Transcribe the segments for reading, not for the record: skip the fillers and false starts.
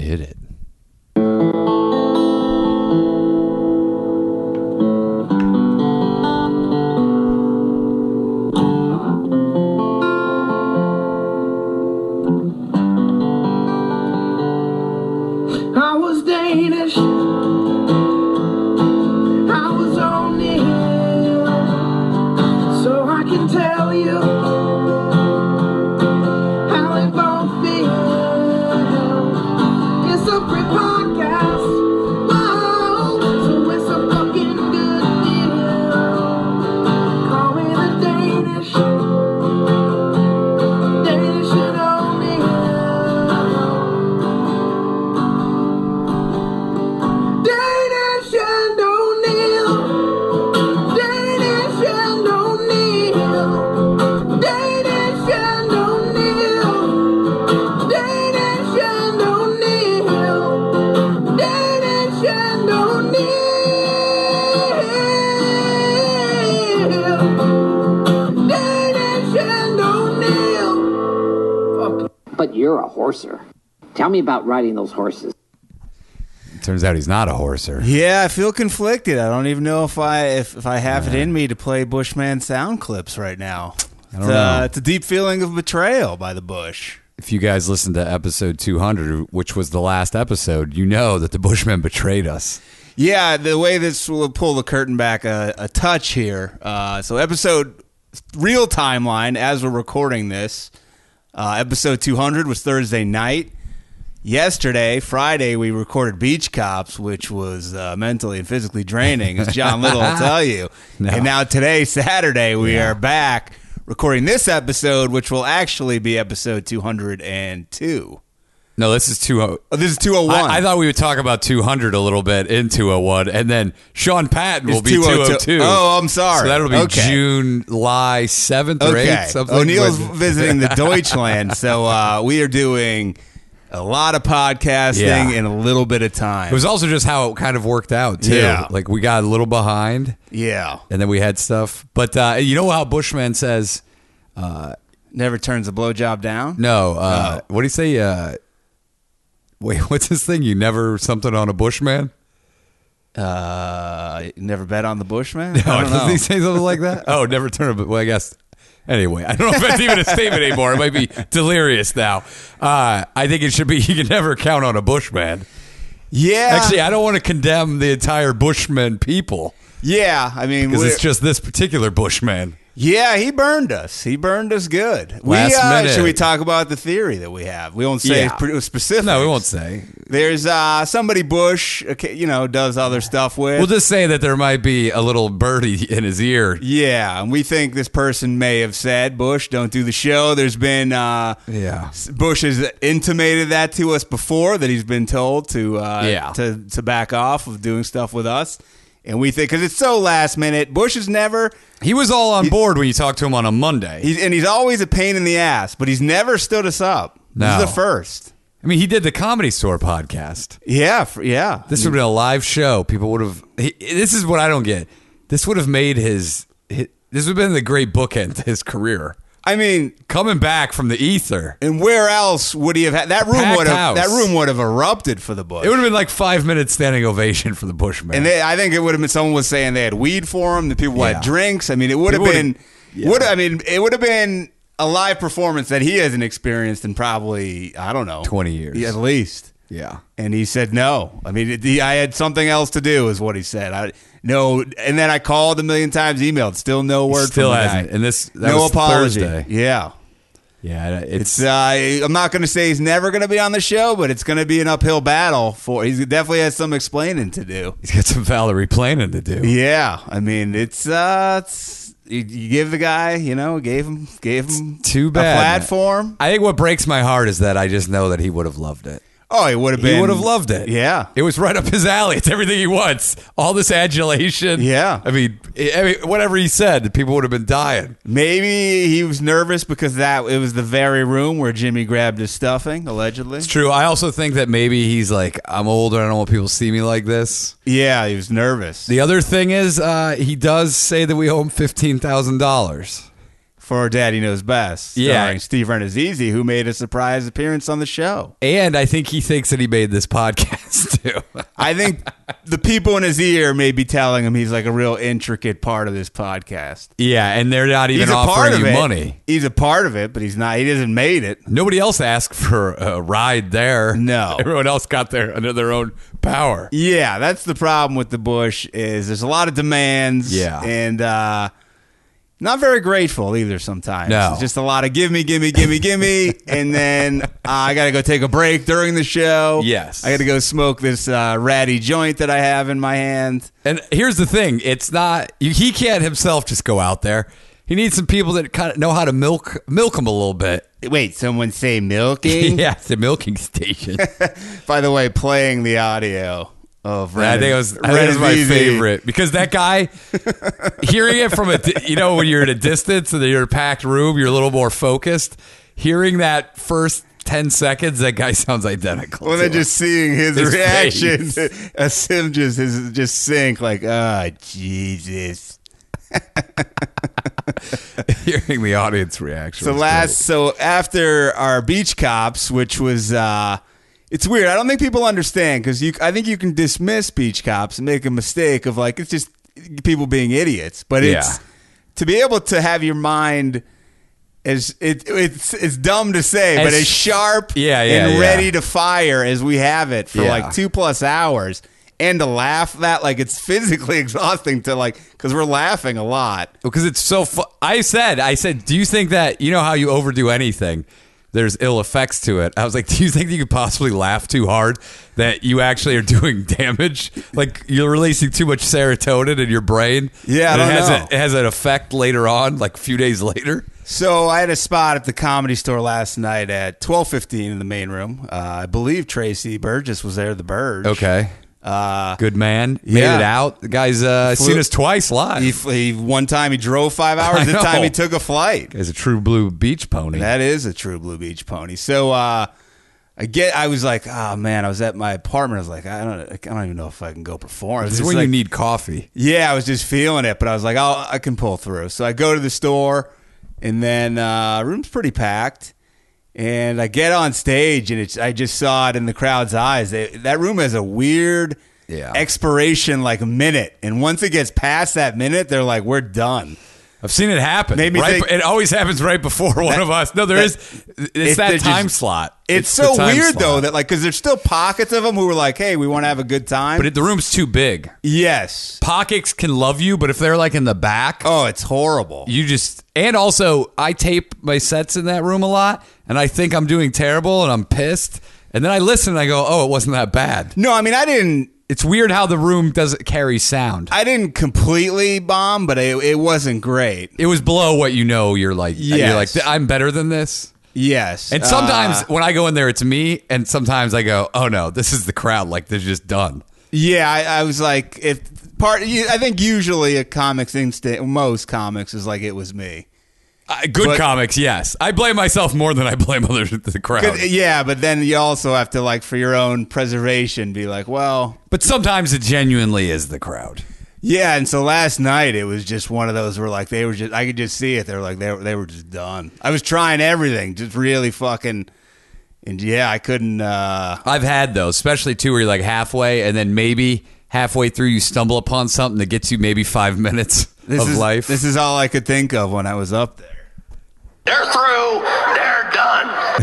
Hit it. I was Danish. I was O'Neill. So I can tell you how it both feels. It's a free podcast. Whoa, so it's a fucking good deal. Call me the Danish. Danish and O'Neill. Danish and O'Neill. Danish and O'Neill. Danish and O'Neill. Danish and O'Neill. Danish and O'Neill. Danish and O'Neill. Fuck. But you're a horser. Tell me about riding those horses. Turns out he's not a horser. Yeah, I feel conflicted. I don't even know if I have it in me to play Bushman sound clips right now. I don't know. It's a deep feeling of betrayal by the Bush. If you guys listened to episode 200, which was the last episode, you know that the Bushmen betrayed us. Yeah, the way this will pull the curtain back a touch here. So episode, real timeline as we're recording this, episode 200 was Thursday night. Yesterday, Friday, we recorded Beach Cops, which was mentally and physically draining, as John Little will tell you. No. And now today, Saturday, we are back recording this episode, which will actually be episode 202. No, this is 201. Oh, this is 201. I thought we would talk about 200 a little bit in 201, and then Sean Patton will It's be 202. Oh, I'm sorry. So that'll be Okay. July 7th or Okay. 8th. Something O'Neill's like- visiting the Deutschland, so we are doing a lot of podcasting Yeah. in a little bit of time. It was also just how it kind of worked out, too. Yeah. Like, we got a little behind, Yeah. and then we had stuff. But you know how Bushman says, Never turns a blowjob down? no, what do you say? Wait, what's this thing? You never something on a Bushman? Never bet on the Bushman? No, I don't does know. he say something like that? Oh, never turn a... Well, I guess... Anyway, I don't know if that's even a statement anymore. It might be delirious now. I think it should be you can never count on a Bushman. Yeah. Actually, I don't want to condemn the entire Bushman people Yeah, I mean, because it's just this particular Bushman. yeah, he burned us. He burned us good. Last minute. Should we talk about the theory that we have? We won't say Yeah. specific. No, we won't say. There's somebody Bush, does other stuff with. We'll just say that there might be a little birdie in his ear. Yeah, and we think this person may have said, Bush, don't do the show. There's been, Yeah. Bush has intimated that to us before, that he's been told to to back off of doing stuff with us. And we think, because it's so last minute, Bush is never, He was all on board when you talked to him on a Monday. he's always a pain in the ass, but he's never stood us up. This No. is the first. I mean, he did the Comedy Store podcast. Yeah, yeah. This would have been a live show. People would have... This is what I don't get. This would have made his... This would have been the great bookend to his career. I mean, Coming back from the ether. and where else would he have had that room? Packed house. That room would have erupted for the Bush. It would have been like 5 minutes standing ovation for the Bushman. And I think it would have been, someone was saying they had weed for him. The people Yeah. had drinks. I mean, it would have People been. would've- It would have been a live performance that he hasn't experienced in probably 20 years. at least. Yeah. And he said no. I mean, I had something else to do, is what he said. No, and then I called a million times, emailed, still no word. Still from the hasn't. guy. And that no was apology. Thursday. Yeah. Yeah, it's... I'm not going to say he's never going to be on the show, but it's going to be an uphill battle for. He definitely has some explaining to do. he's got some Valerie planning to do. Yeah, I mean, it's you give the guy, gave him Too a bad. platform. I think what breaks my heart is that I just know that he would have loved it. Oh, he would have been. He would have loved it. Yeah. It was right up his alley. It's everything he wants. All this adulation. Yeah. I mean, whatever he said, people would have been dying. Maybe he was nervous because it was the very room where Jimmy grabbed his stuffing, allegedly. It's true. I also think that maybe he's like, I'm older. I don't want people to see me like this. Yeah, he was nervous. The other thing is he does say that we owe him $15,000. for Daddy Knows Best, Yeah. starring Steve Renazizi, who made a surprise appearance on the show. And I think he thinks that he made this podcast too. I think the people in his ear may be telling him he's like a real intricate part of this podcast. Yeah, and they're not even He's a part offering of you it. money. He's a part of it, but he's not. He hasn't made it. Nobody else asked for a ride there. No. Everyone else got there under their own power. Yeah, that's the problem with the Bush is there's a lot of demands. Yeah. And not very grateful either sometimes. No. It's just a lot of give me, and then I got to go take a break during the show. Yes. I got to go smoke this ratty joint that I have in my hand. And here's the thing: it's not he can't himself just go out there. He needs some people that kind of know how to milk him a little bit. Wait, someone say milking? Yeah, it's a milking station. By the way, playing the audio of I think it was my Renazizi. favorite because that guy, hearing it from when you're at a distance and you're in a packed room, you're a little more focused. Hearing that first 10 seconds, that guy sounds identical. Well, to then him. just seeing his His reaction face. as him just sink like, Jesus. hearing the audience reaction. So after our beach cops, which was it's weird. I don't think people understand because I think you can dismiss beach cops and make a mistake of like it's just people being idiots, but it's Yeah. to be able to have your mind it's dumb to say, but as sharp and ready to fire as we have it for like 2+ hours. And to laugh that like it's physically exhausting to like because we're laughing a lot. because it's so I said, do you think that how you overdo anything, there's ill effects to it? I was like, do you think you could possibly laugh too hard that you actually are doing damage? Like you're releasing too much serotonin in your brain? Yeah, and I don't know. it has an effect later on, like a few days later. So I had a spot at the Comedy Store last night at 12:15 in the main room. I believe Tracy Burgess was there, the Burge. Okay. Good man. Made yeah. it out. The guy's seen us twice live. He one time he drove 5 hours. I This know. time he took a flight. Guy's a true blue beach pony. That is a true Blue Beach pony. So I was like, oh man, I was at my apartment. I was like, I don't even know if I can go perform. This is It's when like, you need coffee. Yeah, I was just feeling it, but I was like, I can pull through. So I go to the store, and then room's pretty packed. And I get on stage, and I just saw it in the crowd's eyes. That room has a weird expiration, like a minute. And once it gets past that minute, they're like, we're done. I've seen it happen. Made me think- it always happens right before one of us. No, it's they're that time just- slot. It's the so time weird, slot. though, that like, because there's still pockets of them who were like, hey, we want to have a good time. But the room's too big. Yes. Pockets can love you, but if they're like in the back, Oh, it's horrible. you just. And also, I tape my sets in that room a lot, and I think I'm doing terrible, and I'm pissed. And then I listen, and I go, oh, it wasn't that bad. No, I mean, I didn't It's weird how the room doesn't carry sound. completely bomb, but it wasn't great. It was below what you're like. You're like, Yes. I'm better than this. Yes. And sometimes when I go in there, it's me, and sometimes I go, oh no, this is the crowd. Like they're just done. Yeah, I was like, I think usually a comic's instinct, most comics is like it was me. Good But- comics, yes. I blame myself more than I blame others at the crowd. Yeah, but then you also have to like for your own preservation be like, well, But sometimes it genuinely is the crowd. yeah. And so last night it was just one of those where like they were just, I could just see it. They were like they were just done. I was trying everything, just really fucking, and yeah, I couldn't. I've had those, especially too, where you're like halfway, and then maybe halfway through you stumble upon something that gets you maybe 5 minutes of life. This is all I could think of when I was up there. They're through. They're done.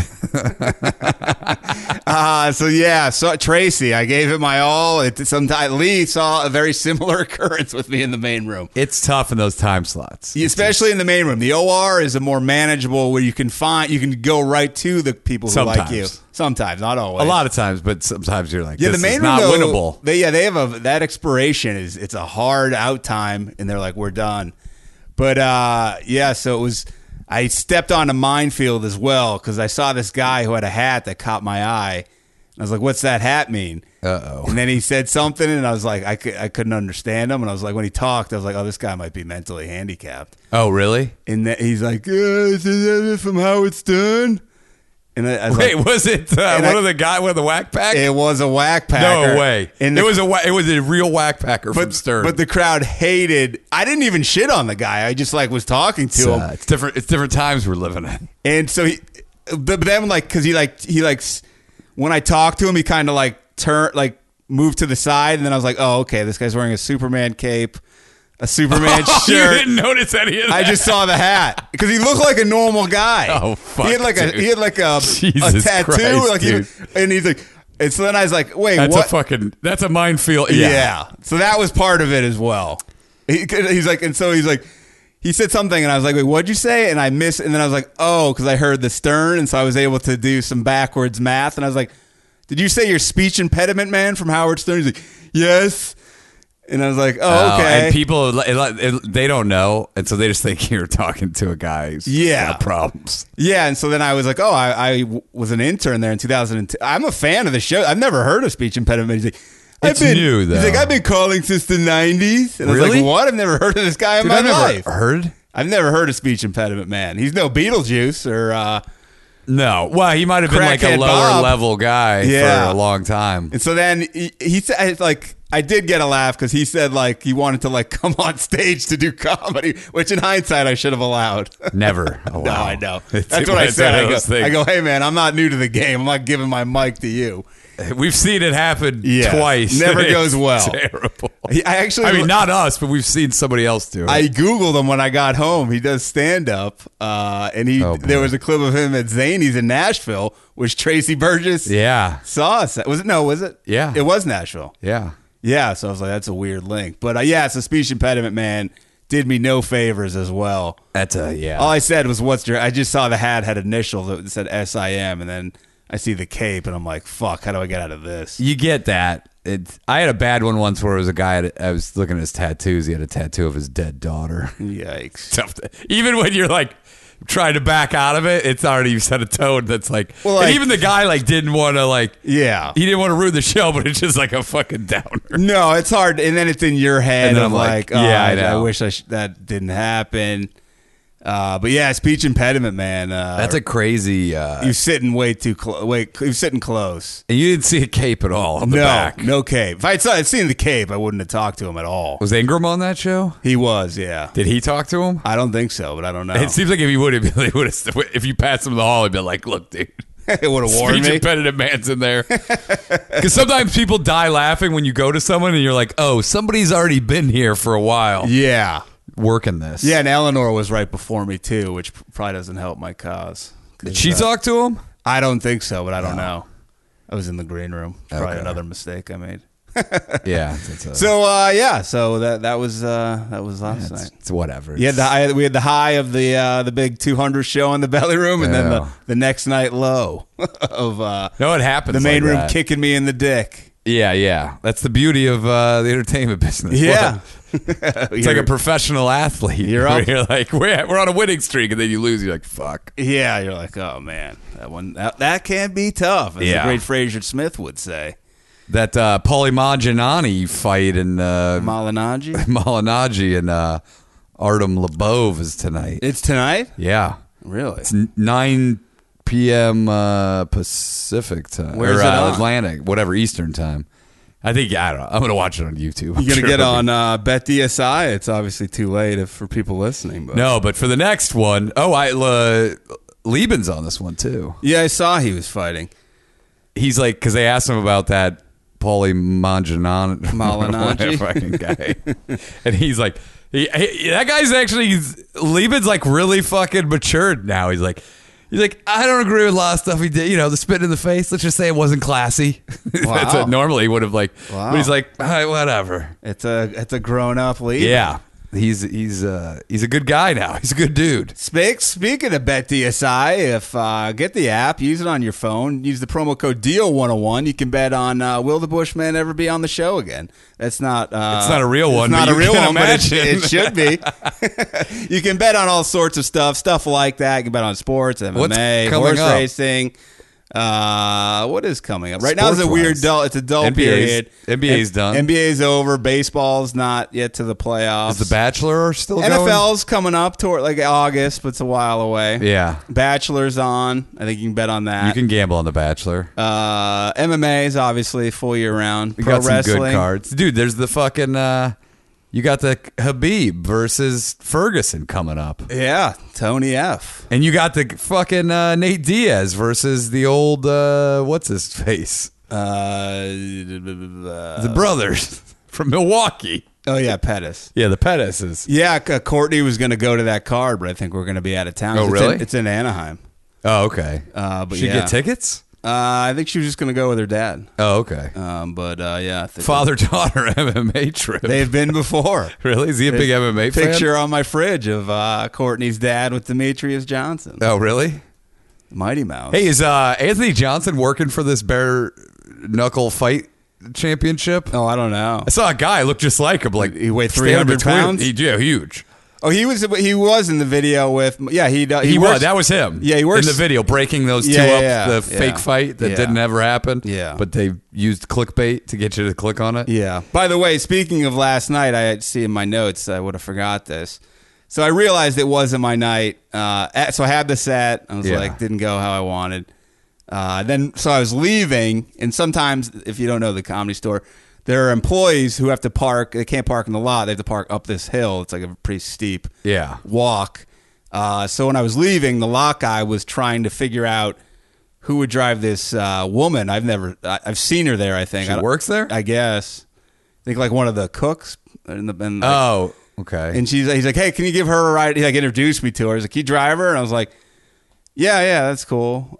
So Tracy, I gave it my all. Lee saw a very similar occurrence with me in the main room. It's tough in those time slots. Especially in the main room. The OR is a more manageable where you can go right to the people who like you. Sometimes, not always. A lot of times, but sometimes you're like, Yeah, this the main is not room though, winnable. They have that expiration it's a hard out time, and they're like, we're done. But so it was. I stepped on a minefield as well because I saw this guy who had a hat that caught my eye. I was like, "What's that hat mean?" Uh-oh. And then he said something, and I was like, I couldn't understand him. And I was like, when he talked, I was like, "Oh, this guy might be mentally handicapped." Oh, really? And then he's like, "Is it from Howard Stern?" And I was Wait, like, was it one of the whack pack? it was a whack packer. No way. And It was a real whack packer from Stern. But the crowd hated. I didn't even shit on the guy. I just like was talking to him. It's different. It's different times we're living in. And so but then like because he likes when I talked to him, he kind of like moved to the side, and then I was like, oh, okay, this guy's wearing a Superman cape, a Superman You shirt. didn't notice any of that. I just saw the hat because he looked like a normal guy. Oh, fuck, He had like dude. a Jesus tattoo, Christ, like dude. and he's like, and so then I was like, wait, That's what? that's a minefield. Yeah. So that was part of it as well. He's like, he said something, and I was like, wait, what'd you say? And I missed, and then I was like, oh, because I heard the Stern, and so I was able to do some backwards math, and I was like, did you say you're speech impediment man from Howard Stern? He's like, yes. And I was like, oh, okay. And people, they don't know, and so they just think you're talking to a guy who's got problems. Yeah, and so then I was like, oh, I was an intern there in 2002. I'm a fan of the show. I've never heard of speech impediment. He's like, It's new, though. He's like, I've been calling since the 90s. And I was Really? like, what? I've never heard of this guy in Dude, my I've never life. heard. I've never heard of speech impediment man. He's no Beetlejuice or... No. Well, he might have been like a Crackhead lower Bob. level guy Yeah. for a long time. And so then he said, like, I did get a laugh because he said, like, he wanted to, like, come on stage to do comedy, which in hindsight I should have allowed. Never. Oh, No, wow. I know. It's That's what I one said. of those things. I go, hey, man, I'm not new to the game. I'm not giving my mic to you. We've seen it happen Yeah. twice. Never It's goes well. Terrible. I mean, not us, but we've seen somebody else do it. I Googled him when I got home. He does stand up, and Oh, boy. there was a clip of him at Zany's in Nashville, which Tracy Burgess yeah. saw us at. Was it? No, was it? Yeah. It was Nashville. Yeah. Yeah, so I was like, that's a weird link. But yeah, so speech impediment man did me no favors as well. That's yeah. All I said was, what's your... I just saw the hat had initials that said SIM, and then I see the cape, and I'm like, fuck, how do I get out of this? You get that. I had a bad one once where it was a guy, I was looking at his tattoos. He had a tattoo of his dead daughter. Yikes. Tough even when you're like trying to back out of it, it's already you set a tone that's like, Well, and like- even the guy like didn't want to like, Yeah. he didn't want to ruin the show, but it's just like a fucking downer. No, it's hard, and then it's in your head. And then of I'm like, oh, yeah, I I know. wish that didn't happen. But yeah, speech impediment, man. That's a crazy. You're sitting way too close. Wait, you're sitting close. And you didn't see a cape at all on the back. No cape. If I'd seen the cape, I wouldn't have talked to him at all. Was Ingram on that show? He was, yeah. Did he talk to him? I don't think so, but I don't know. It seems like if he would have, if you passed him in the hall, he'd be like, "Look, dude, It would have warned speech me. impediment man's in there." Because sometimes people die laughing when you go to someone and you're like, "Oh, somebody's already been here for a while Yeah. working this." Yeah, and Eleanor was right before me, too, which probably doesn't help my cause. Did she talk to him? I don't think so, but I don't know. I was in the green room. Probably Okay. another mistake I made. Yeah. So so that was last night. It's whatever. We had the high of the big 200 show in the belly room, and then Yeah. the next night low of No, it happens. the main like room that. kicking me in the dick. Yeah. That's the beauty of the entertainment business. Yeah, It's like a professional athlete. You're where up. You're like, we're on a winning streak, and then you lose. You're like, fuck. yeah. You're like, oh man, that can be tough, as Yeah. the great Fraser Smith would say. That Paulie Malignaggi fight in Malignaggi. Malignaggi and Artem Lebov is tonight. It's tonight. Yeah. Really? It's 9 p.m. Pacific time. Where's or, it on? Atlantic, whatever, Eastern time. I think, I don't know. I'm going to watch it on YouTube. You gonna get on Bet DSI? It's obviously too late for people listening. But No, but for the next one, Lieben's on this one too. yeah, I saw he was fighting. He's like, because they asked him about that Paulie Malignaggi? fucking guy, and he's like, that guy's actually Lieben's like really fucking matured now. He's like, I don't agree with a lot of stuff he did. You know, the spit in the face. Let's just say it wasn't classy. Wow. That's what normally he would have like. Wow. But he's like, all right, whatever. It's a grown up lead. Yeah, he's a good guy now. He's a good dude. Speaking of Bet DSI, if get the app, use it on your phone, use the promo code DEAL101. You can bet on will the Bushman ever be on the show again? That's not. It's not a real one. It's not but a you real can one, but imagine. it should be. You can bet on all sorts of stuff like that. You can bet on sports, MMA, coming horse up? racing. What is coming up? Right now is a Sports-wise. weird dull. It's a dull period. NBA's done. NBA's over. Baseball's not yet to the playoffs. Is The Bachelor still going? NFL's coming up toward like August, but it's a while away. Yeah. Bachelor's on. I think you can bet on that. You can gamble on The Bachelor. MMA is obviously full year round. We Pro got some wrestling. good cards. Dude, there's the fucking... you got the Habib versus Ferguson coming up. Yeah, Tony F. And you got the fucking Nate Diaz versus the old... what's his face? The brothers from Milwaukee. Oh yeah, Pettis. Yeah, the Pettises. Yeah, Courtney was going to go to that card, but I think we're going to be out of town. Oh, It's really? It's in Anaheim. Oh, okay. But She yeah. get tickets? I think she was just going to go with her dad. Oh, okay. But yeah, I think Father-daughter MMA trip. they've been before. Really? Is he a big MMA fan? Picture on my fridge of Courtney's dad with Demetrius Johnson, Oh, really? Mighty Mouse. Hey, is Anthony Johnson working for this bare knuckle fight championship? Oh, I don't know. I saw a guy look just like him. Like He weighed standing 300 between- pounds? Yeah, huge. Oh, he was in the video with. Yeah, he He works- was. That was him. Yeah, he works in the video breaking those two Yeah, up. yeah, The yeah. fake fight that Yeah. didn't ever happen. Yeah. but they used clickbait to get you to click on it. Yeah. By the way, speaking of last night, I see in my notes. I would have forgot this. So I realized it wasn't my night. So I had the set. I was Yeah. like, didn't go how I wanted. So I was leaving, and sometimes, if you don't know the Comedy Store, there are employees who have to park. They can't park in the lot. They have to park up this hill. It's like a pretty steep Yeah. walk. So when I was leaving, the lot guy was trying to figure out who would drive this woman. I've seen her there. I think She works there? I guess. I think like one of the cooks. Oh, okay. And he's like, hey, can you give her a ride? He like introduced me to her. He's like, can you drive her? And I was like, yeah, that's cool.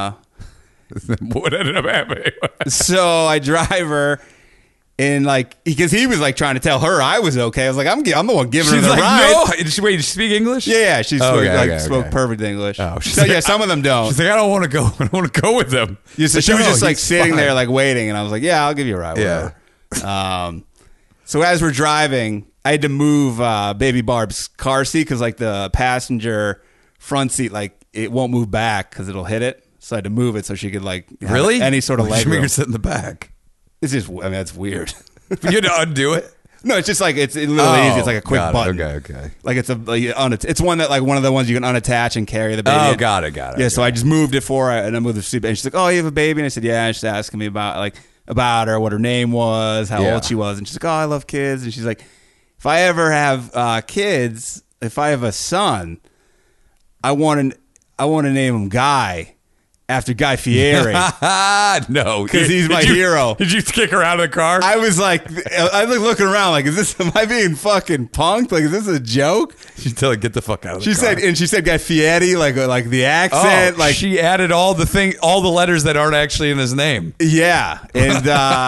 What ended up happening? So I drive her. And like, because he was like trying to tell her I was okay. I was like, I'm the one giving her She's the like, ride. no. Did she speak English? Yeah, she spoke, Okay, spoke perfect English. Oh, she's so like, yeah, some of them don't. She's like, I don't want to go. I don't want to go with them. Yeah, so Like, she was no, just like he's sitting fine. there, like waiting, and I was like, "Yeah, I'll give you a ride." Yeah. Whatever. So as we're driving, I had to move Baby Barb's car seat because like the passenger front seat, like it won't move back because it'll hit it. So I had to move it so she could like have Really? any sort of She leg make room. her sit in the back. It's just, I mean, that's weird. You had to undo it. No, it's just like it's literally easy. It's like a quick got it. button. Okay. Like it's it's one that like one of the ones you can unattach and carry the baby. Oh, in. got it. Yeah, so I just moved it for her, and I moved the seat. And she's like, "Oh, you have a baby?" And I said, "Yeah." And she's asking me about her, what her name was, how Yeah. old she was, and she's like, "Oh, I love kids." And she's like, "If I ever have kids, if I have a son, I want to name him Guy after Guy Fieri." No, 'Cause he's my hero. Did you kick her out of the car? I was like, I was looking around, like, am I being fucking punked? Like, is this a joke? She's telling, get the fuck out of the She car. said Guy Fieri, like the accent, Oh, like she added all the letters that aren't actually in his name. yeah, and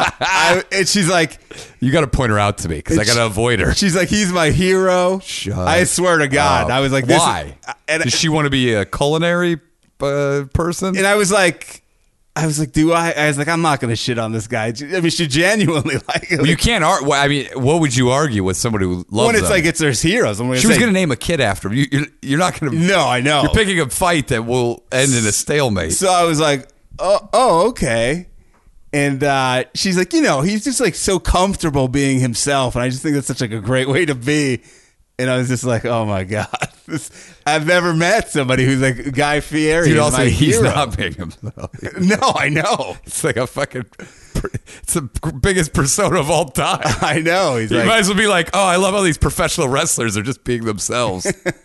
and she's like. You got to point her out to me because I got to avoid her. She's like, he's my hero. Shut I swear to God. up. I was like, why? And, Does she want to be a culinary person? and I was like, do I? I was like, I'm not going to shit on this guy. I mean, she genuinely like it. Well, you can't argue. I mean, what would you argue with somebody who loves when it's them? like it's their heroes. I'm She was say, going to name a kid after him. You're not going to. No, I know. You're picking a fight that will end in a stalemate. So I was like, oh, okay. And she's like, he's just like so comfortable being himself, and I just think that's such like a great way to be. And I was just like, oh my God, I've never met somebody who's like Guy Fieri. Dude, is also, my he's hero. not being himself. No, I know. It's like a fucking. It's the biggest persona of all time. I know. He's You like, might as well be like, oh, I love how these professional wrestlers are just being themselves.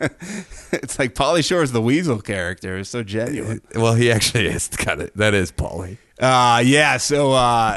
it's like Pauly Shore's the Weasel character. It's so genuine. Well, he actually is kind of. That is Pauly. Yeah. So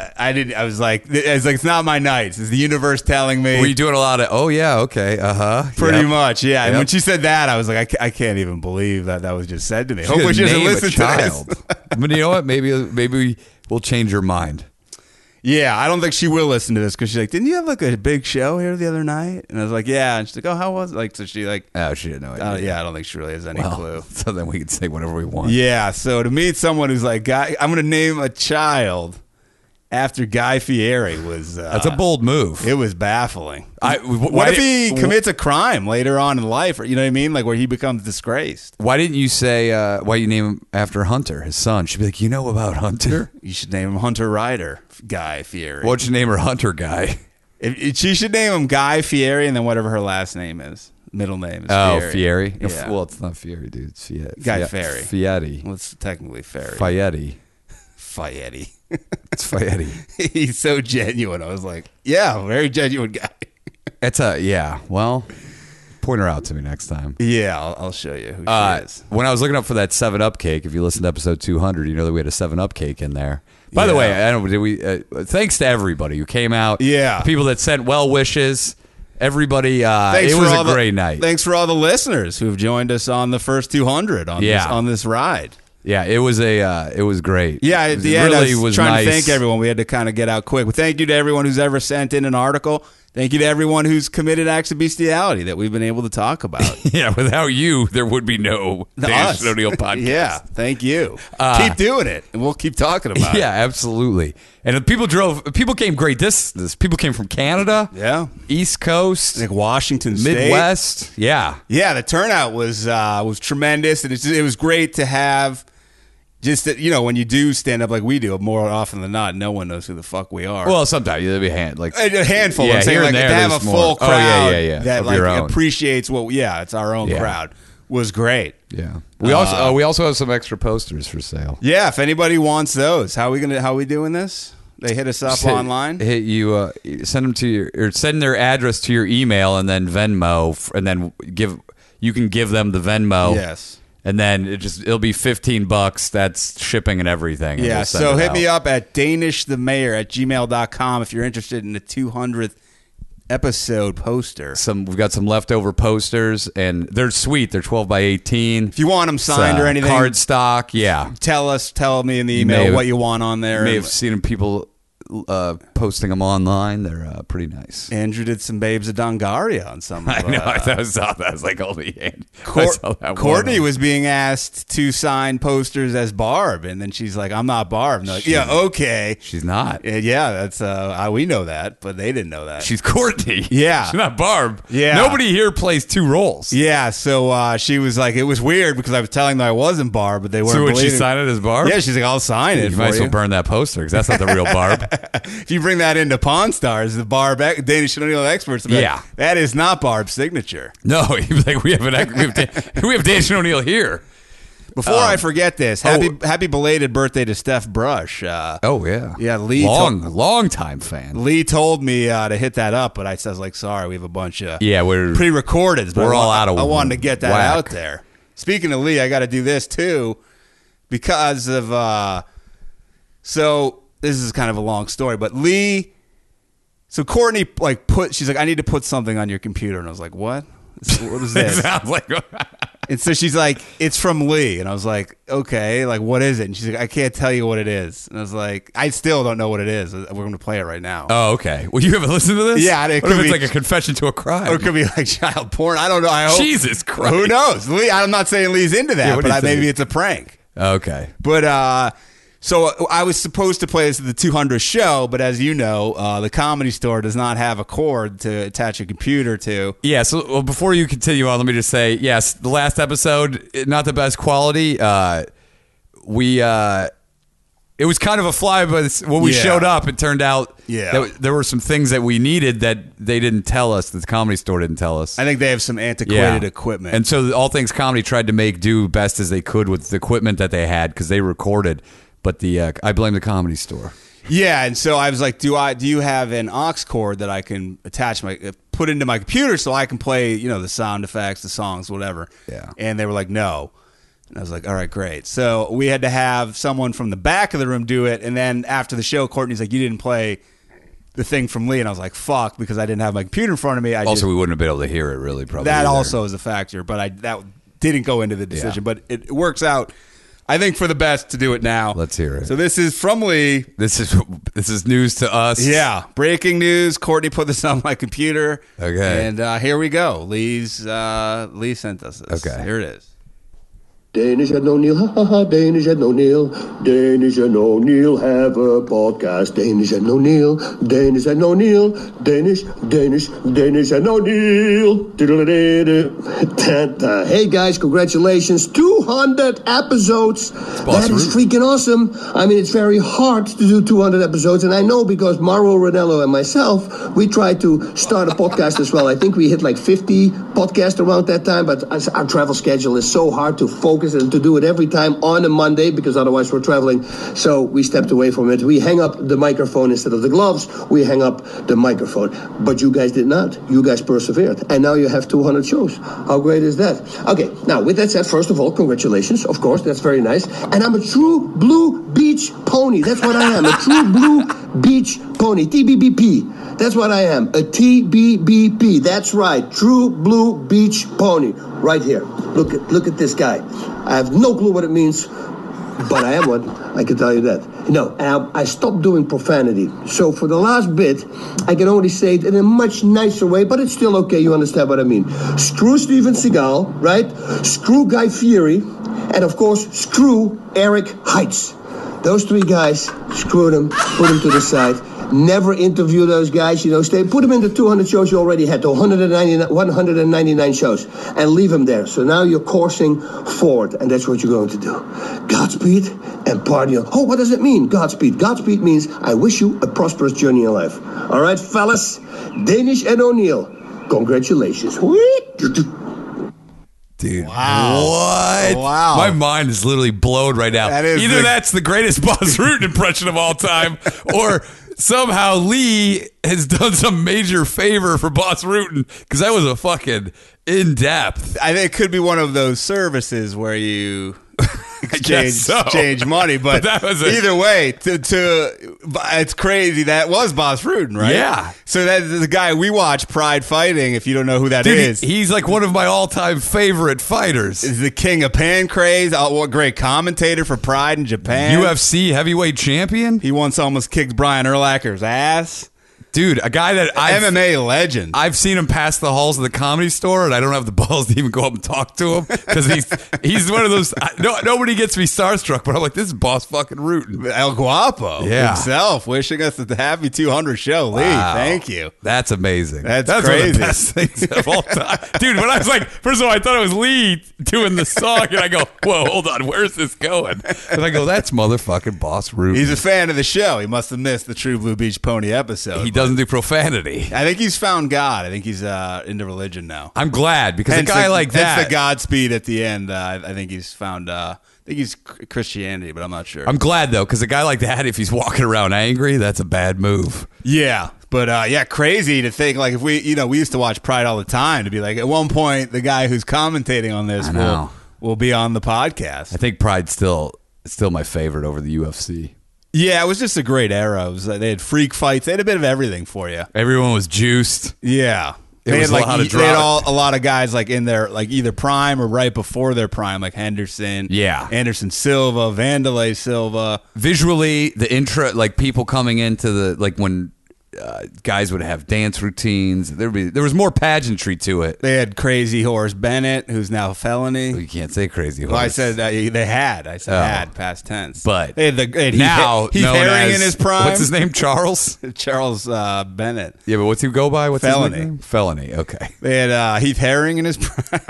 I was like, it's not my night. It's the universe telling me. Were you doing a lot of? Oh yeah, okay, Pretty much, yeah. And Yep. when she said that, I was like, I can't even believe that was just said to me. She's Hopefully, she gonna doesn't name a listen to child. this. But you know what? Maybe we'll change your mind. Yeah, I don't think she will listen to this because she's like, didn't you have like a big show here the other night? And I was like, yeah. And she's like, oh, how was it? Like, so she like, Oh, she didn't know it. yeah, I don't think she really has any Well, clue. so then we can say whatever we want. Yeah, so to meet someone who's like, I'm going to name a child after Guy Fieri was. That's a bold move. It was baffling. Why What if he commits a crime later on in life? Or, you know what I mean? Like where he becomes disgraced. Why didn't you say why you name him after Hunter, his son? She'd be like, you know about Hunter? You should name him Hunter Ryder, Guy Fieri. What'd you name her, Hunter Guy? She should name him Guy Fieri and then whatever her last name is. Middle name is Fieri. Fieri? Yeah. Well, it's not Fieri, dude. It's Guy Fieri. Fieri. Well, it's technically Fieri. Fieri. Fieri. It's Fieri. He's so genuine. I was like, yeah, very genuine guy. Well, point her out to me next time. Yeah, I'll show you who she is. When I was looking up for that 7-Up cake, if you listen to episode 200, you know that we had a 7-Up cake in there. By the way, I don't. Did we? Thanks to everybody who came out. Yeah, people that sent well wishes. Everybody, it was a great night. Thanks for all the listeners who've joined us on the first 200 on this ride. Yeah, it was great. Yeah, at the end, really I was nice. trying to thank everyone. We had to kind of get out quick. But thank you to everyone who's ever sent in an article. Thank you to everyone who's committed acts of bestiality that we've been able to talk about. Yeah, without you, there would be no Danish O'Neill podcast. Yeah, thank you. Keep doing it, and we'll keep talking about it. Yeah, absolutely. And people came great distance. People came from Canada, East Coast, like Washington State, Midwest. Yeah, the turnout was tremendous, and it was great to have. Just that, when you do stand up like we do, more often than not, no one knows who the fuck we are. Well, sometimes there'll be a handful. Yeah, I'm saying, like, to have a full crowd that like appreciates it's our own crowd was great. Yeah, we also have some extra posters for sale. Yeah, if anybody wants those, how are we doing this? They hit us up online. Send them send their address to your email and then Venmo, and then you can give them the Venmo. Yes. And then it'll be $15. That's shipping and everything. Yeah, so hit me up at danishthemayor@gmail.com if you're interested in the 200th episode poster. We've got some leftover posters, and they're sweet. They're 12 by 18. If you want them signed or anything, card stock. Yeah, tell me in the email what you want on there. You may have seen people posting them online. They're pretty nice. Andrew did some Babes of Dongaria on some. I know. I saw that. I was like, holy hand. Courtney was being asked to sign posters as Barb, and then she's like, "I'm not Barb." And they're like, yeah, okay. She's not. Yeah, that's we know that, but they didn't know that. She's Courtney. Yeah, she's not Barb. Yeah, nobody here plays two roles. Yeah, so she was like, it was weird because I was telling them I wasn't Barb, but they weren't. So would believing. she sign it as Barb? Yeah, she's like, I'll sign it. You might as well burn that poster because that's not the real Barb. If you bring that into Pawn Stars, the Barb Danish O'Neill experts, like, that is not Barb's signature. No, like we have Danish O'Neill here. Before I forget this, happy belated birthday to Steph Brush. Yeah, Lee, long time fan. Lee told me to hit that up, but I was like, sorry, we have a bunch of we're pre-recorded. We're all out of. I wanted to get that out there. Speaking of Lee, I got to do this too because of so. This is kind of a long story, but Lee. So Courtney she's like, I need to put something on your computer, and I was like, what? What is this? It sounds like. And so she's like, it's from Lee, and I was like, okay, like what is it? And she's like, I can't tell you what it is, and I was like, I still don't know what it is. We're going to play it right now. Oh, okay. Well, you haven't listened to this? Yeah, what if it's like a confession to a crime? Or it could be like child porn. I don't know. I hope. Jesus Christ. Who knows? Lee. I'm not saying Lee's into that, but maybe it's a prank. Okay, but so I was supposed to play this at the 200th show, but as you know, the Comedy Store does not have a cord to attach a computer to. Yeah, so before you continue on, let me just say, yes, the last episode, not the best quality. It was kind of a fly, but when we showed up, it turned out that there were some things that we needed that they didn't tell us, that the Comedy Store didn't tell us. I think they have some antiquated equipment. And so All Things Comedy tried to make do best as they could with the equipment that they had because they recorded. But I blame the Comedy Store. Yeah, and so I was like, do you have an aux cord that I can put into my computer so I can play, the sound effects, the songs, whatever. Yeah. And they were like, no. And I was like, all right, great. So we had to have someone from the back of the room do it, and then after the show, Courtney's like, you didn't play the thing from Lee, and I was like, fuck, because I didn't have my computer in front of me. We wouldn't have been able to hear it really, probably. That also is a factor, but that didn't go into the decision. But it works out. I think for the best to do it now. Let's hear it. So this is from Lee. This is news to us. Yeah, breaking news. Courtney put this on my computer. Okay, and here we go. Lee sent us this. Okay, here it is. Danish and O'Neill, ha ha ha, Danish and O'Neill. Danish and O'Neill have a podcast. Danish and O'Neill, Danish and O'Neill. Danish and O'Neill. Hey guys, congratulations. 200 episodes. That is freaking awesome. I mean, it's very hard to do 200 episodes. And I know because Mauro Ranello and myself, we tried to start a podcast as well. I think we hit like 50 podcasts around that time. But our travel schedule is so hard to focus and to do it every time on a Monday because otherwise we're traveling. So we stepped away from it. We hang up the microphone instead of the gloves. We hang up the microphone. But you guys did not. You guys persevered. And now you have 200 shows. How great is that? Okay, now with that said, first of all, congratulations. Of course, that's very nice. And I'm a true blue beach pony. That's what I am. A true blue beach pony. TBBP. That's what I am. A TBBP. That's right. True blue beach pony. Right here. Look at this guy. I have no clue what it means, but I am one. I can tell you that. No, I stopped doing profanity. So for the last bit, I can only say it in a much nicer way, but it's still okay. You understand what I mean. Screw Steven Seagal, right? Screw Guy Fieri. And of course, screw Eric Heitz. Those three guys, screw them, put them to the side. Never interview those guys, put them in the 200 shows you already had, the 199 shows, and leave them there. So now you're coursing forward, and that's what you're going to do. Godspeed and party on. Oh, what does it mean, Godspeed? Godspeed means I wish you a prosperous journey in life. All right, fellas, Danish and O'Neill, congratulations. Dude, Wow. what? Wow. My mind is literally blown right now. Either that's the greatest Boss Rutan impression of all time, or somehow Lee has done some major favor for Boss Rutan, because that was a fucking in-depth. I think it could be one of those services where you exchange money, but that was either way, it's crazy. That was Boss Rutan, right? Yeah. So that's the guy we watch, Pride Fighting. If you don't know who that is, he's like one of my all-time favorite fighters. Is the king of Pancrase. What great commentator for Pride in Japan. UFC heavyweight champion. He once almost kicked Brian Urlacher's ass. Dude, a guy that MMA legend. I've seen him pass the halls of the Comedy Store, and I don't have the balls to even go up and talk to him because he's one of those. Nobody gets me starstruck, but I'm like, this is Boss fucking Rutan. El Guapo himself, wishing us the happy 200 show. Lee, thank you. That's amazing. That's one crazy. of the best things of all time. Dude, when I was like, first of all, I thought it was Lee doing the song, and I go, whoa, hold on, where's this going? And I go, that's motherfucking Boss Rutan. He's a fan of the show. He must have missed the True Blue Beach Pony episode. He doesn't do profanity. I think he's found God. I think he's into religion now. I'm glad, because a guy like that. That's the Godspeed at the end. I think he's found. I think he's Christianity, but I'm not sure. I'm glad though, because a guy like that, if he's walking around angry, that's a bad move. Yeah. But crazy to think, like, if we used to watch Pride all the time, to be like, at one point the guy who's commentating on this will be on the podcast. I think Pride's still my favorite over the UFC. Yeah, it was just a great era. They had freak fights. They had a bit of everything for you. Everyone was juiced. Yeah. They had a lot of guys like in their like either prime or right before their prime, like Henderson. Yeah. Anderson Silva, Vanderlei Silva. Visually, the intro, like people coming into the, like when guys would have dance routines. There was more pageantry to it. They had Crazy Horse Bennett, who's now Felony. You can't say Crazy Horse. Well, I said they had. I said had, past tense. But they had now Heath Herring in his prime. What's his name? Charles Bennett. Yeah, but what's he go by? What's Felony. his name? Felony. Okay. They had Heath Herring in his prime.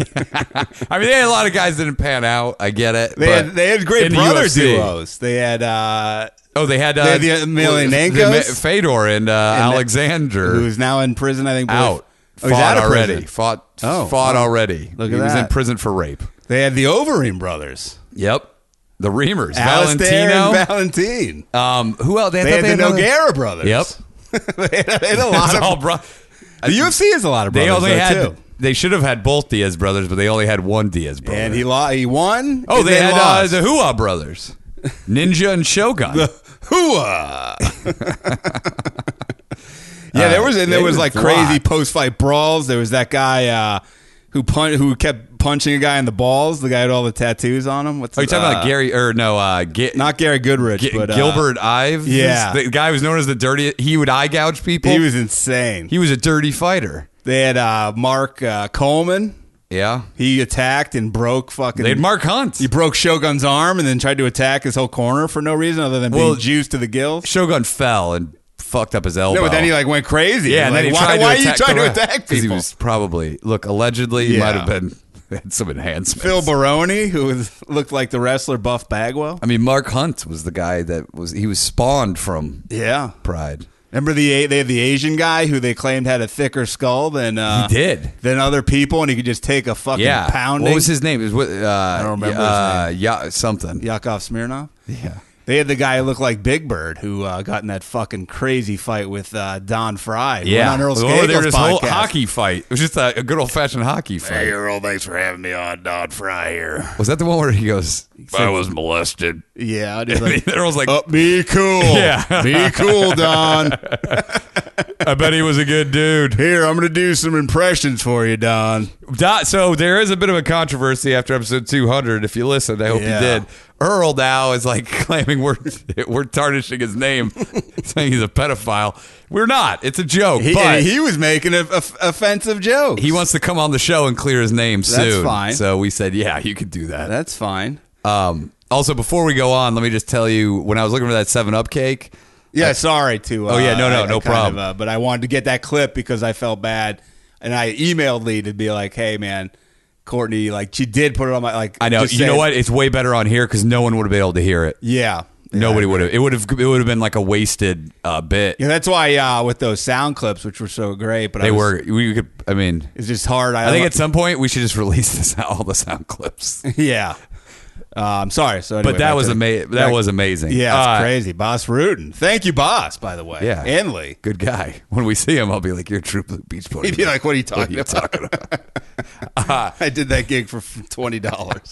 I mean, they had a lot of guys that didn't pan out. I get it. They had great brother duos. They had. They had the Emelianenko's, Fedor and Alexander, who's now in prison. I think out. He's out of already. prison. Fought already. Look at he was that. in prison for rape. They had the Overeem brothers. Yep, the Reamers, Alistair Valentino, and Valentin. Who else? They had the Nogueira brothers. Yep, they had a lot of. The UFC has a lot of brothers. They only had. Too. They should have had both Diaz brothers, but they only had one Diaz brother. And he won. Oh, they had lost. the Hua brothers, Ninja and Shogun. Hua. Yeah, there was like crazy post-fight brawls. There was that guy who kept punching a guy in the balls. The guy had all the tattoos on him. Are you talking about Gary? Or no, not Gary Goodrich, but Gilbert Ives. Yeah, the guy was known as the dirty. He would eye gouge people. He was insane. He was a dirty fighter. They had Mark Coleman. Yeah. He attacked and broke fucking. They had Mark Hunt. He broke Shogun's arm and then tried to attack his whole corner for no reason other than being juiced to the gills. Shogun fell and fucked up his elbow. No, but then he like went crazy. Yeah, and like, then he why are you trying to attack people? Because he was probably, allegedly he Yeah. might have been had some enhancements. Phil Baroni, who looked like the wrestler Buff Bagwell. I mean, Mark Hunt was the guy that was spawned from Yeah. Pride. Remember they had the Asian guy who they claimed had a thicker skull than He did. than other people, and he could just take a fucking pounding. What was his name? It was I don't remember his name. Yeah, something. Yakov Smirnov? Yeah. They had the guy who looked like Big Bird who got in that fucking crazy fight with Don Fry. Yeah. Went on Earl There Skagel's was this whole podcast. hockey fight. It was just a good old fashioned hockey fight. Hey, Earl, thanks for having me on Don Fry here. Was that the one where he goes, I was molested? Yeah, just And like, Earl's like, be cool. Yeah. Be cool, Don. I bet he was a good dude. Here, I'm going to do some impressions for you, Don. So there is a bit of a controversy after episode 200. If you listened, I hope Yeah. you did. Earl now is like claiming we're tarnishing his name, saying he's a pedophile. We're not. It's a joke. But He was making offensive jokes. he wants to come on the show and clear his name soon. fine. So we said, yeah, you could do that. That's fine. Also, before we go on, let me just tell you, when I was looking for that 7-Up cake, Yeah, sorry to. Oh, yeah, no kind problem. of, but I wanted to get that clip because I felt bad, and I emailed Lee to be like, "Hey, man, Courtney, like she did put it on my like." I know. just You said- know what? It's way better on here because no one would have been able to hear it. Yeah, Nobody Yeah, would have. It would have been like a wasted bit. Yeah, that's why with those sound clips, which were so great, but They were. We could. I mean, It's just hard. I think at some point we should just release all the sound clips. yeah. Sorry. So, anyway, But that back was to- amazing. That was amazing. Yeah, it's crazy. Boss Rudin. Thank you, Boss. By the way. Yeah, And Lee. good guy. When we see him, I'll be like, "You're a true Blue Beach Boy." He'd be like, "What are you talking What are you about?" talking about? I did that gig for $20.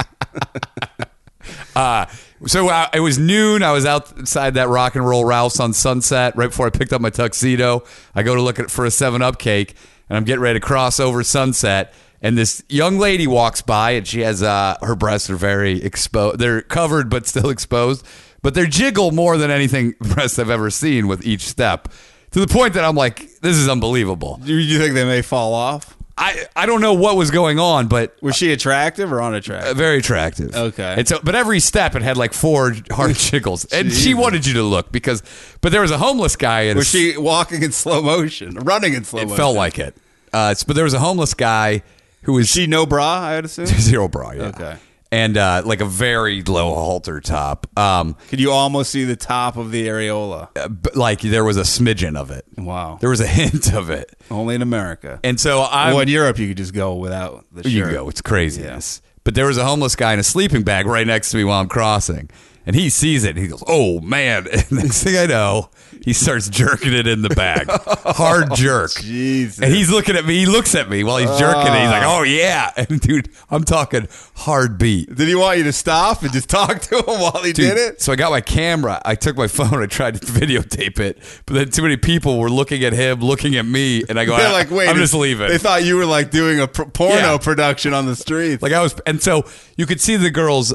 So it was noon. I was outside that Rock and Roll Ralph's on Sunset right before I picked up my tuxedo. I go to look for a 7-Up cake, and I'm getting ready to cross over Sunset. And this young lady walks by, and she has her breasts are very exposed. They're covered but still exposed, but they're jiggle more than anything breasts I've ever seen with each step. To the point that I'm like, this is unbelievable. Do you think they may fall off? I don't know what was going on, but Was she attractive or unattractive? very attractive. Okay. And so, but every step it had like 4 hard jiggles, and she wanted you to look but there was a homeless guy. Was she walking in slow motion, running in slow It motion? felt like it. But there was a homeless guy who was She no bra, I would assume. zero bra. Yeah. Okay. And like a very low halter top. Could you almost see the top of the areola? But like there was a smidgen of it. Wow. There was a hint of it. Only in America. And so Well, in Europe, you could just go without the shirt. You go. It's craziness. But there was a homeless guy in a sleeping bag right next to me while I'm crossing. And he sees it. And he goes, "Oh, man." And next thing I know, he starts jerking it in the bag. Hard jerk. Jesus. And he's looking at me. He looks at me while he's jerking it. He's like, "Oh, yeah." And, dude, I'm talking hard beat. Did he want you to stop and just talk to him while he Dude, did it? So I got my camera. I took my phone. I tried to videotape it. But then too many people were looking at him, looking at me. And I go, They're like, wait. I'm just leaving. They thought you were like doing a porno Yeah. production on the streets. Like I was, and so you could see the girl's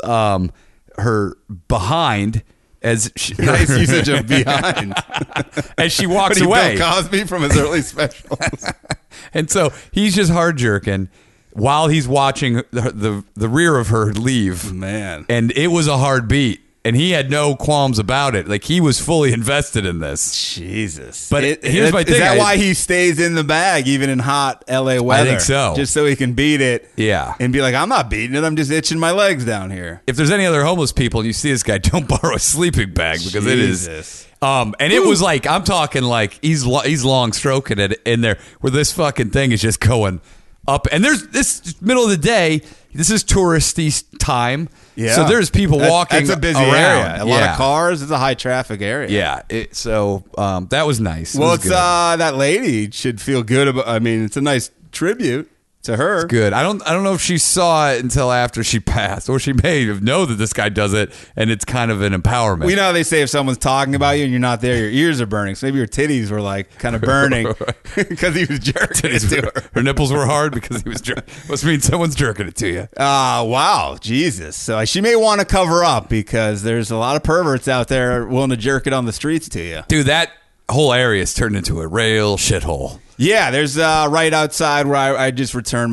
her behind as she, Nice usage of behind. as she walks What, he away, Bill Cosby from his early specials. and so he's just hard jerking while he's watching the rear of her leave. Man. And it was a hard beat, and he had no qualms about it. Like he was fully invested in this. Jesus. But here's my thing. Is that I- why he stays in the bag even in hot LA weather? think so. Just so he can beat it. Yeah. And be like, I'm not beating it. I'm just itching my legs down here. If there's any other homeless people and you see this guy, don't borrow a sleeping bag because it is. Jesus. And it was like, I'm talking like he's long stroking it in there where this fucking thing is just going up. And there's this middle of the day. This is touristy time. Yeah. So there's people walking. That's a busy around. area. A lot Yeah. of cars. It's a high traffic area. Yeah. So that was nice. It Well, was it's good. that lady should feel good about. I mean, it's a nice tribute to her. Good. I don't know if she saw it until after she passed, or she may have know that this guy does it, and it's kind of an empowerment. Well, you know how they say if someone's talking about you and you're not there, your ears are burning. So maybe your titties were like kind of burning because he was jerking it to her. Her nipples were hard because he was jerking. Must mean someone's jerking it to you. Wow, Jesus. So she may want to cover up because there's a lot of perverts out there willing to jerk it on the streets to you. Dude, that whole area is turned into a real shithole. Yeah, there's right outside where I just returned my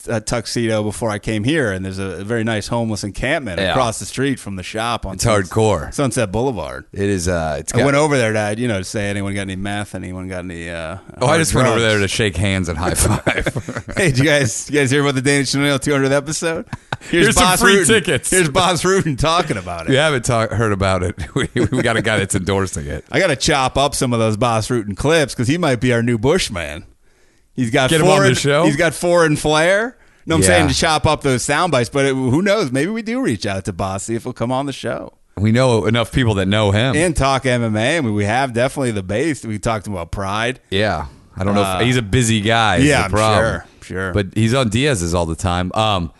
tuxedo before I came here, and there's a very nice homeless encampment across the street from the shop on hardcore. Sunset Boulevard. It is. I went over there to say, anyone got any meth? Anyone got any? I just went over there to shake hands and high five. Hey, did you guys hear about the Dana Chanel 200th episode? Here's some free tickets. Here's Boss Rudin talking about it. You haven't heard about it. We got a guy that's endorsing it. I got to chop up some of those Boss Rudin clips because he might be our new Bushman. He's got Get him on the show. He's got foreign flair. No, I'm saying to chop up those sound bites, but who knows? Maybe we do reach out to Boss, see if he'll come on the show. We know enough people that know him and talk MMA. I mean, we have definitely the base. We talked about Pride. Yeah, I don't know if he's a busy guy. Yeah, the problem. I'm sure. But he's on Diaz's all the time.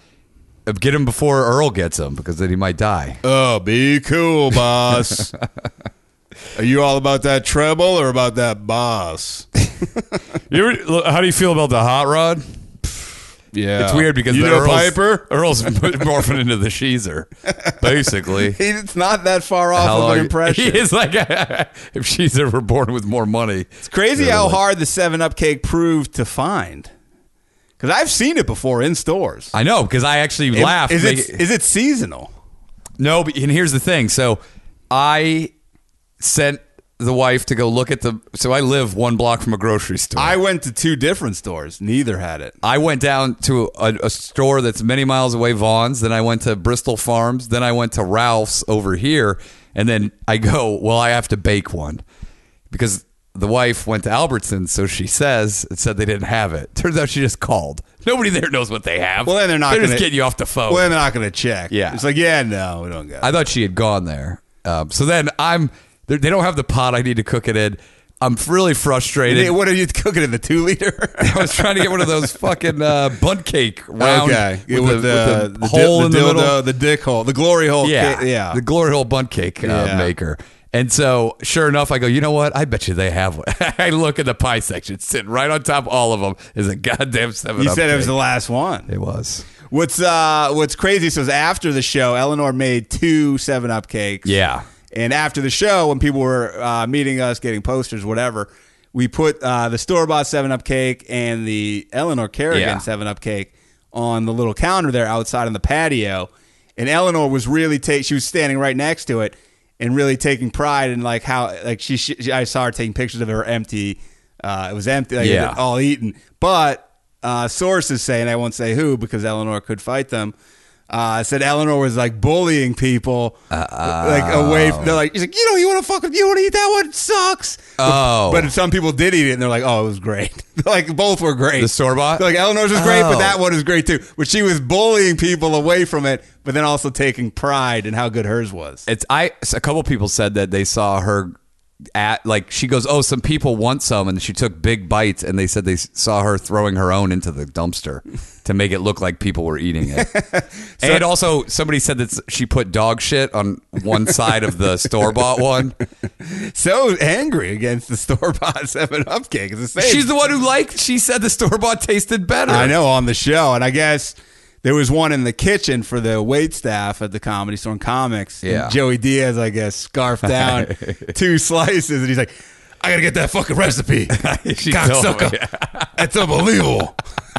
Get him before Earl gets him because then he might die. Oh, be cool, boss. Are you all about that treble or about that boss? How do you feel about the hot rod? Yeah, it's weird because Earl's morphing into the Sheezer, basically. It's not that far off of an impression. He is like if Sheezer were born with more money. It's crazy how hard the 7-Up cake proved to find. Because I've seen it before in stores. I know, because I actually laughed. Is it seasonal? No, and here's the thing. So I sent the wife to go look at so I live 1 block from a grocery store. I went to 2 different stores. Neither had it. I went down to a store that's many miles away, Vaughn's. Then I went to Bristol Farms. Then I went to Ralph's over here. And then I go, well, I have to bake one. Because the wife went to Albertsons, so she said they didn't have it. Turns out she just called. Nobody there knows what they have. Well, then they're just getting you off the phone. Well, then they're not going to check. Yeah. It's like, no, we don't got it. I thought she had gone there. So then they don't have the pot I need to cook it in. I'm really frustrated. What are you cooking in, the 2-liter? I was trying to get one of those fucking bunt cake round with the hole in the middle. The dick hole, the glory hole. Yeah, the glory hole bunt cake maker. And so, sure enough, I go, you know what? I bet you they have one. I look in the pie section. Sitting right on top of all of them is a goddamn 7-Up You said cake. it was the last one. It was. What's crazy, so it was after the show, Eleanor made 2 7-Up cakes. Yeah. And after the show, when people were meeting us, getting posters, whatever, we put the store-bought 7-Up cake and the Eleanor Kerrigan 7-Up cake on the little counter there outside on the patio. And Eleanor was really she was standing right next to it and really taking pride in like how like I saw her taking pictures of her empty. It was empty, all eaten. But sources say, and I won't say who because Eleanor could fight them. Said Eleanor was like bullying people like away. They're like, he's like, you want to eat that one? It sucks. But some people did eat it, and they're like, oh, it was great. Like both were great. The store bought. Like Eleanor's was great, but that one is great too. But she was bullying people away from it, but then also taking pride in how good hers was. A couple people said that they saw her she goes, oh, some people want some, and she took big bites, and they said they saw her throwing her own into the dumpster to make it look like people were eating it. And also somebody said that she put dog shit on one side of the store-bought one. So angry against the store-bought 7-Up cake. It's the same. She's the one who she said the store-bought tasted better. I know, on the show, and I guess there was one in the kitchen for the wait staff at the Comedy Store and Comics. Yeah. And Joey Diaz, I guess, scarfed down 2 slices, and he's like, I got to get that fucking recipe. Cocksucker. That's unbelievable.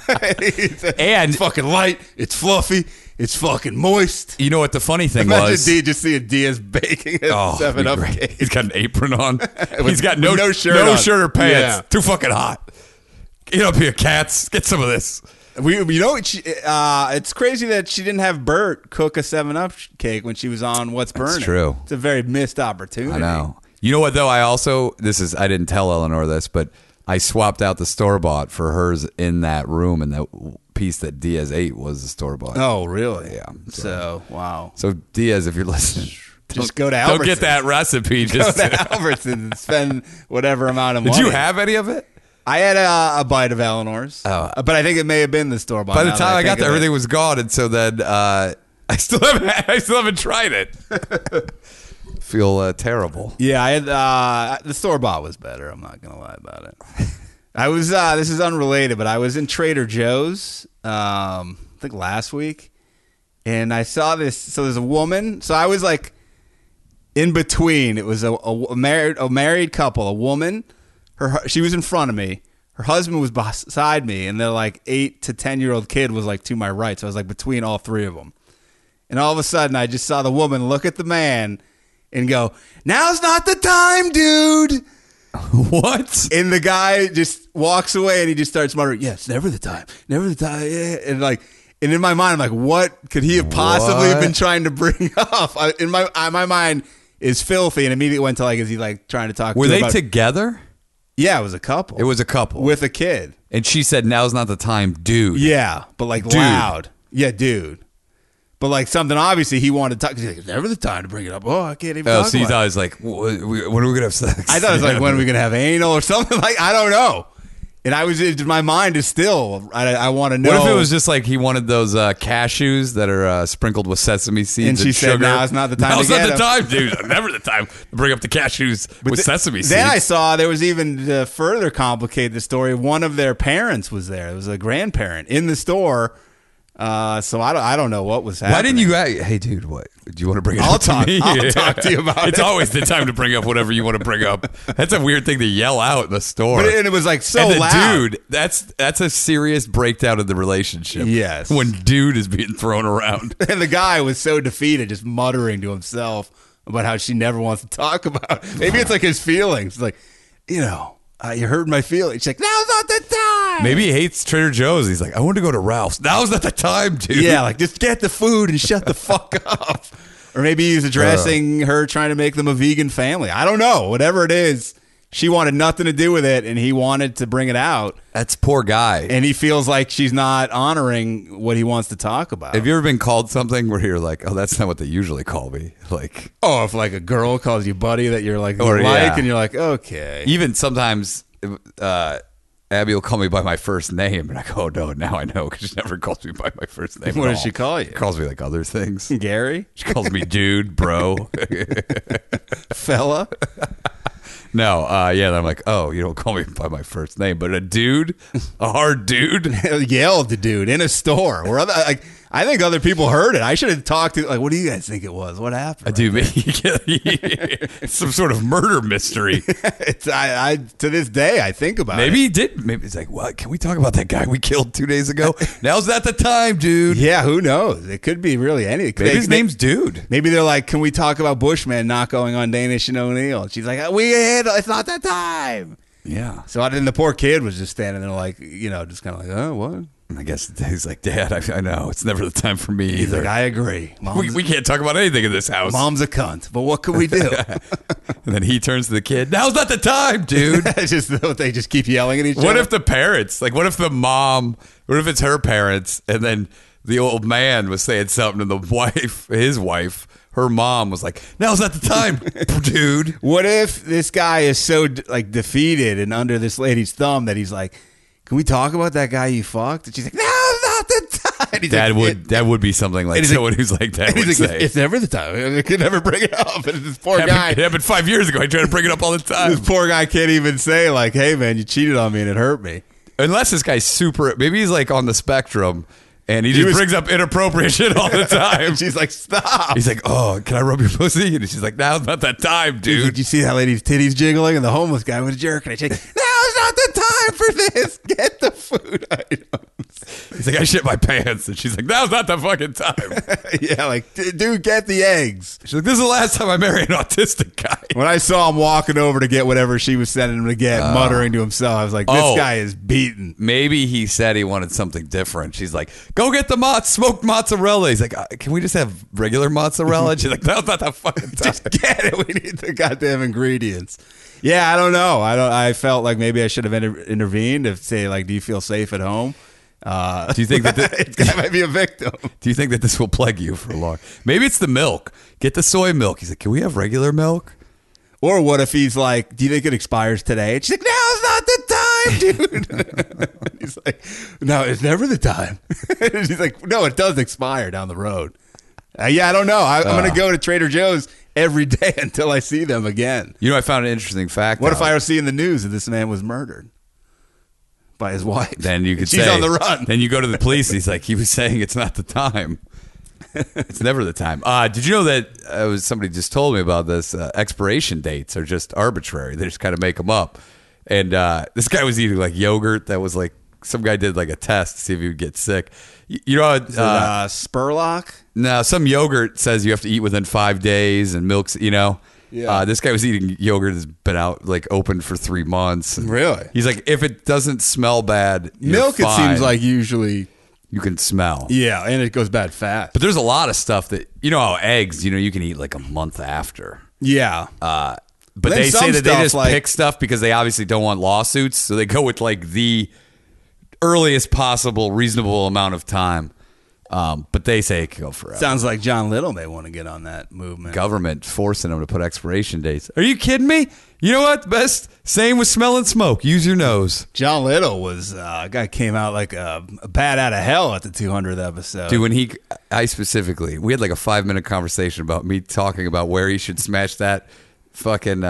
And it's fucking light. It's fluffy. It's fucking moist. You know what the funny thing Imagine was? Just seeing Diaz baking a 7-Up cake. He's got an apron on. He's got no shirt or pants. Yeah. Too fucking hot. Get up here, cats. Get some of this. It's crazy that she didn't have Bert cook a 7-Up cake when she was on What's Burning. That's true. It's a very missed opportunity. I know. You know what, though? I didn't tell Eleanor this, but I swapped out the store-bought for hers in that room, and that piece that Diaz ate was the store-bought. Oh, really? Yeah. So, wow. So, Diaz, if you're listening, just go to Albertsons. Don't get that recipe. Just go to Albertsons and spend whatever amount of money. Did you have any of it? I had a bite of Eleanor's, but I think it may have been the store-bought. By the time I got there, everything was gone, and so then I still haven't tried it. Feel terrible. Yeah, I had the store-bought was better. I'm not gonna lie about it. I was this is unrelated, but I was in Trader Joe's I think last week, and I saw this. So there's a woman. So I was like in between. It was a married couple, a woman. She was in front of me. her husband was beside me, and their like 8 to 10-year-old kid was like to my right. So I was like between all three of them. And all of a sudden, I just saw the woman look at the man and go, "Now's not the time, dude." What? And the guy just walks away, and he just starts muttering, "Yeah, it's never the time, never the time." Yeah. And like, and in my mind, I'm like, what could he have possibly What? been trying to bring up? In my mind is filthy, and immediately went to like, is he like trying to talk? Were to they about, together? Yeah, it was a couple. It was a couple. with a kid. And she said, "Now's not the time, dude." Yeah, but like Dude. loud. Yeah, dude. But like something obviously he wanted to talk. He's like, "It's never the time to bring it up." Oh, I can't even Oh, talk so you about thought it. it was like, when are we gonna have sex? I thought it was like, when are we gonna have anal or something? Like, I don't know. And my mind is still. I want to know. What if it was just like he wanted those cashews that are sprinkled with sesame seeds And she said, sugar? "Now's not the time Now's to not get the 'em." time, dude. Never the time to bring up the cashews with sesame seeds." Then I saw there was even to further complicate the story. One of their parents was there. It was a grandparent in the store. So I don't know what was happening. Why didn't you? Hey, dude, what do you want to bring it I'll up to talk- me? I'll talk to you about It's it. always the time to bring up whatever you want to bring up. That's a weird thing to yell out in the store. And it was like so and the loud. dude, that's a serious breakdown of the relationship. Yes. When dude is being thrown around. And the guy was so defeated, just muttering to himself about how she never wants to talk about it. Maybe it's like his feelings. Like, you hurt my feelings. She's like, "Now's not the time." Maybe he hates Trader Joe's. He's like, "I want to go to Ralph's. Now's not the time, dude." Yeah, like just get the food and shut the fuck up. Or maybe he's addressing her trying to make them a vegan family. I don't know. Whatever it is, she wanted nothing to do with it, and he wanted to bring it out. That's poor guy. And he feels like she's not honoring what he wants to talk about. Have you ever been called something where you're like, "Oh, that's not what they usually call me"? Like, if like a girl calls you buddy that you're like, Or, yeah. and you're like, okay. even sometimes Abby will call me by my first name, and I go, "Oh no, now I know," because she never calls me by my first name. What at does she all. call you? She calls me like other things. Gary? She calls me dude, bro. Fella? No, yeah. I'm like, "Oh, you don't call me by my first name, but a dude, a hard dude." Yelled the dude in a store. Where I think other people heard it. I should have talked to, like, what do you guys think it was? What happened? Dude, it's some sort of murder mystery. I to this day, I think about Maybe it. he did. Maybe it's like, "What? Can we talk about that guy we killed 2 days ago?" Now's not the time, dude. Yeah, who knows? It could be really anything. Maybe his name's Dude. Maybe they're like, "Can we talk about Bushman not going on Danish and O'Neill?" And she's like, "It's not that time." Yeah. So then the poor kid was just standing there like, just kind of like, "Oh, what?" I guess he's like, "Dad, I know it's never the time for me He's either. like, "I agree. we can't talk about anything in this house." Mom's a cunt, but what can we do?" And then he turns to the kid. "Now's not the time, dude." It's just they just keep yelling at each other. What if the parents, like, what if the mom, what if it's her parents, and then the old man was saying something, and the wife, his wife, her mom was like, "Now's not the time, dude." What if this guy is so like defeated and under this lady's thumb that he's like, "Can we talk about that guy you fucked?" And she's like, "No, not the time." And he's That would be something like and he's someone who's like that and would he's like, say. "It's never the time. I could never bring it up." And this poor guy, It happened 5 years ago. I try to bring it up all the time. this poor guy can't even say like, "Hey man, you cheated on me and it hurt me." Unless this guy's super, maybe he's like on the spectrum, and he just was- brings up inappropriate shit all the time. And she's like, "Stop." He's like, "Oh, can I rub your pussy?" And she's like, "Now's not that time, He's dude." like, "You see that lady's titties jiggling?" And the homeless guy was jerking. And she's like, "Now's not the time for this. Get the food items." He's like, "I shit my pants," and she's like, "Now's not the fucking time." Yeah, like, "Dude, get the eggs." She's like, "This is the last time I marry an autistic guy." When I saw him walking over to get whatever she was sending him to get, muttering to himself, I was like, "This Oh. guy is beaten." Maybe he said he wanted something different. She's like, "Go get the smoked mozzarella." He's like, "Can we just have regular mozzarella?" And she's like, "Now's not the fucking time." Just get it. We need the goddamn ingredients. Yeah, I don't know. I felt like maybe I should have intervened to say, like, "Do you feel safe at home?" Do you think that This guy might be a victim. Do you think that this will plague you for long? Maybe it's the milk. Get the soy milk. He's like, "Can we have regular milk?" Or what if he's like, "Do you think it expires today?" And she's like, "Now's not the time, dude." He's like, "No, it's never the time." And she's like, "No, it does expire down the road." Yeah, I don't know. I'm going to go to Trader Joe's every day until I see them again. You know, I found an interesting fact. What if out. I was seeing the news that this man was murdered by his wife? Then you could She's say, on the run. Then you go to the police. He's like, he was saying it's not the time. It's never the time. Did you know that somebody just told me about this? Expiration dates are just arbitrary. They just kind of make them up. And this guy was eating like yogurt that was like, some guy did like a test to see if he would get sick. You know, Spurlock? no, some yogurt says you have to eat within 5 days, and milk's, you know. Yeah. This guy was eating yogurt that's been out, like, open for 3 months. Really? He's like, if it doesn't smell bad, you're Milk, it fine. seems like usually. You can smell. Yeah, and it goes bad fast. But there's a lot of stuff that, you know how eggs, you know, you can eat like a month after. Yeah. But Then they some say that they stuff, just like- pick stuff because they obviously don't want lawsuits. So they go with like the earliest possible reasonable amount of time. But they say it can go forever. Sounds like John Little may want to get on that movement. Government forcing them to put expiration dates. Are you kidding me? You know what? Best same with smelling smoke. Use your nose. John Little was a guy came out like a bat out of hell at the 200th episode. Dude, when we had like a 5-minute conversation about me talking about where he should smash that fucking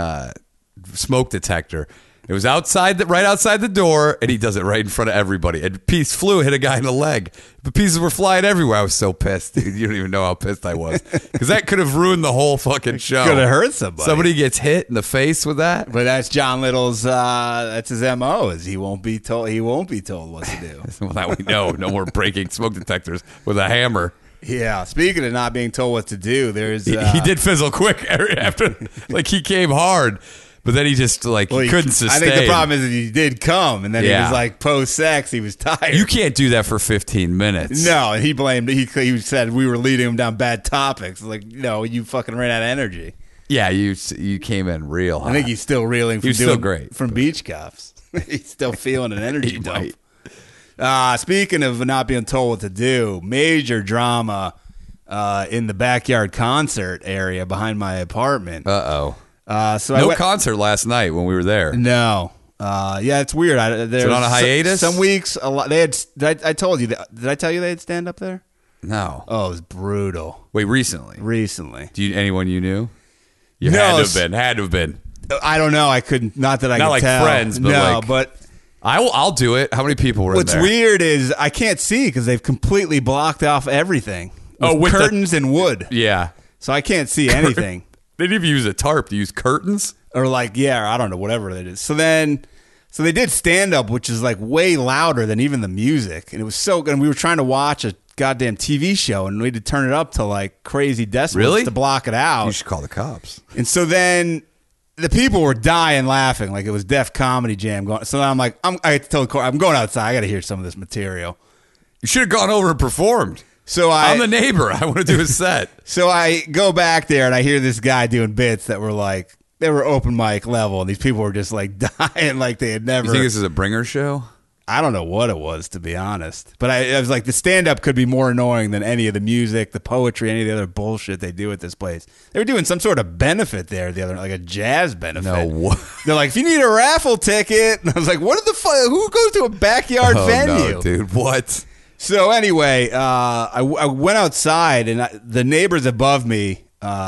smoke detector. It was right outside the door, and he does it right in front of everybody. And a piece flew, hit a guy in the leg. The pieces were flying everywhere. I was so pissed, dude. You don't even know how pissed I was. Because that could have ruined the whole fucking show. Could have hurt somebody. Somebody gets hit in the face with that. But that's John Little's. That's his MO. Is he won't be told. He won't be told what to do. Well, that we know. No more breaking smoke detectors with a hammer. Yeah. Speaking of not being told what to do, there's He did fizzle quick after, like he came hard. But then he just like well, he couldn't sustain. I think the problem is that he did come, and then he was like post sex, he was tired. You can't do that for 15 minutes. No, and he blamed. He said we were leading him down bad topics. Like, no, you fucking ran out of energy. Yeah, you came in real hot. I think he's still reeling. From He's still great from beach cuffs. He's still feeling an energy He dump. might. Speaking of not being told what to do, major drama in the backyard concert area behind my apartment. Uh-oh. So No concert last night when we were there. No. Yeah, it's weird. Is it on a hiatus? Some weeks, a lot. They had. I told you. Did I tell you they had stand up there? No. Oh, it was brutal. Wait, recently? Recently. Anyone you knew? You No, had to have been. I don't know. I couldn't. Not that I Not could like tell. friends, but no, like- but I'll do it. How many people were what's in there? weird is I can't see because they've completely blocked off everything. With curtains and wood. Yeah. So I can't see anything. They didn't even use a tarp. They used curtains. Or like, yeah, I don't know, whatever it is. So they did stand up, which is like way louder than even the music. And it was so good. And we were trying to watch a goddamn TV show and we had to turn it up to like crazy decibels Really? to block it out. You should call the cops. And so then the people were dying laughing like it was Def Comedy Jam going. So I'm like, I told the court, I'm going outside. I got to hear some of this material. You should have gone over and performed. So I'm the neighbor. I want to do a set. So I go back there and I hear this guy doing bits that were like, they were open mic level, and these people were just like dying like they had never. You think this is a bringer show? I don't know what it was, to be honest. But I was like, the stand-up could be more annoying than any of the music, the poetry, any of the other bullshit they do at this place. They were doing some sort of benefit there the other, like a jazz benefit. No, what? They're like, if you need a raffle ticket, and I was like, what the fuck? Who goes to a backyard venue, no, dude? What? So anyway, I went outside, and the neighbors above me.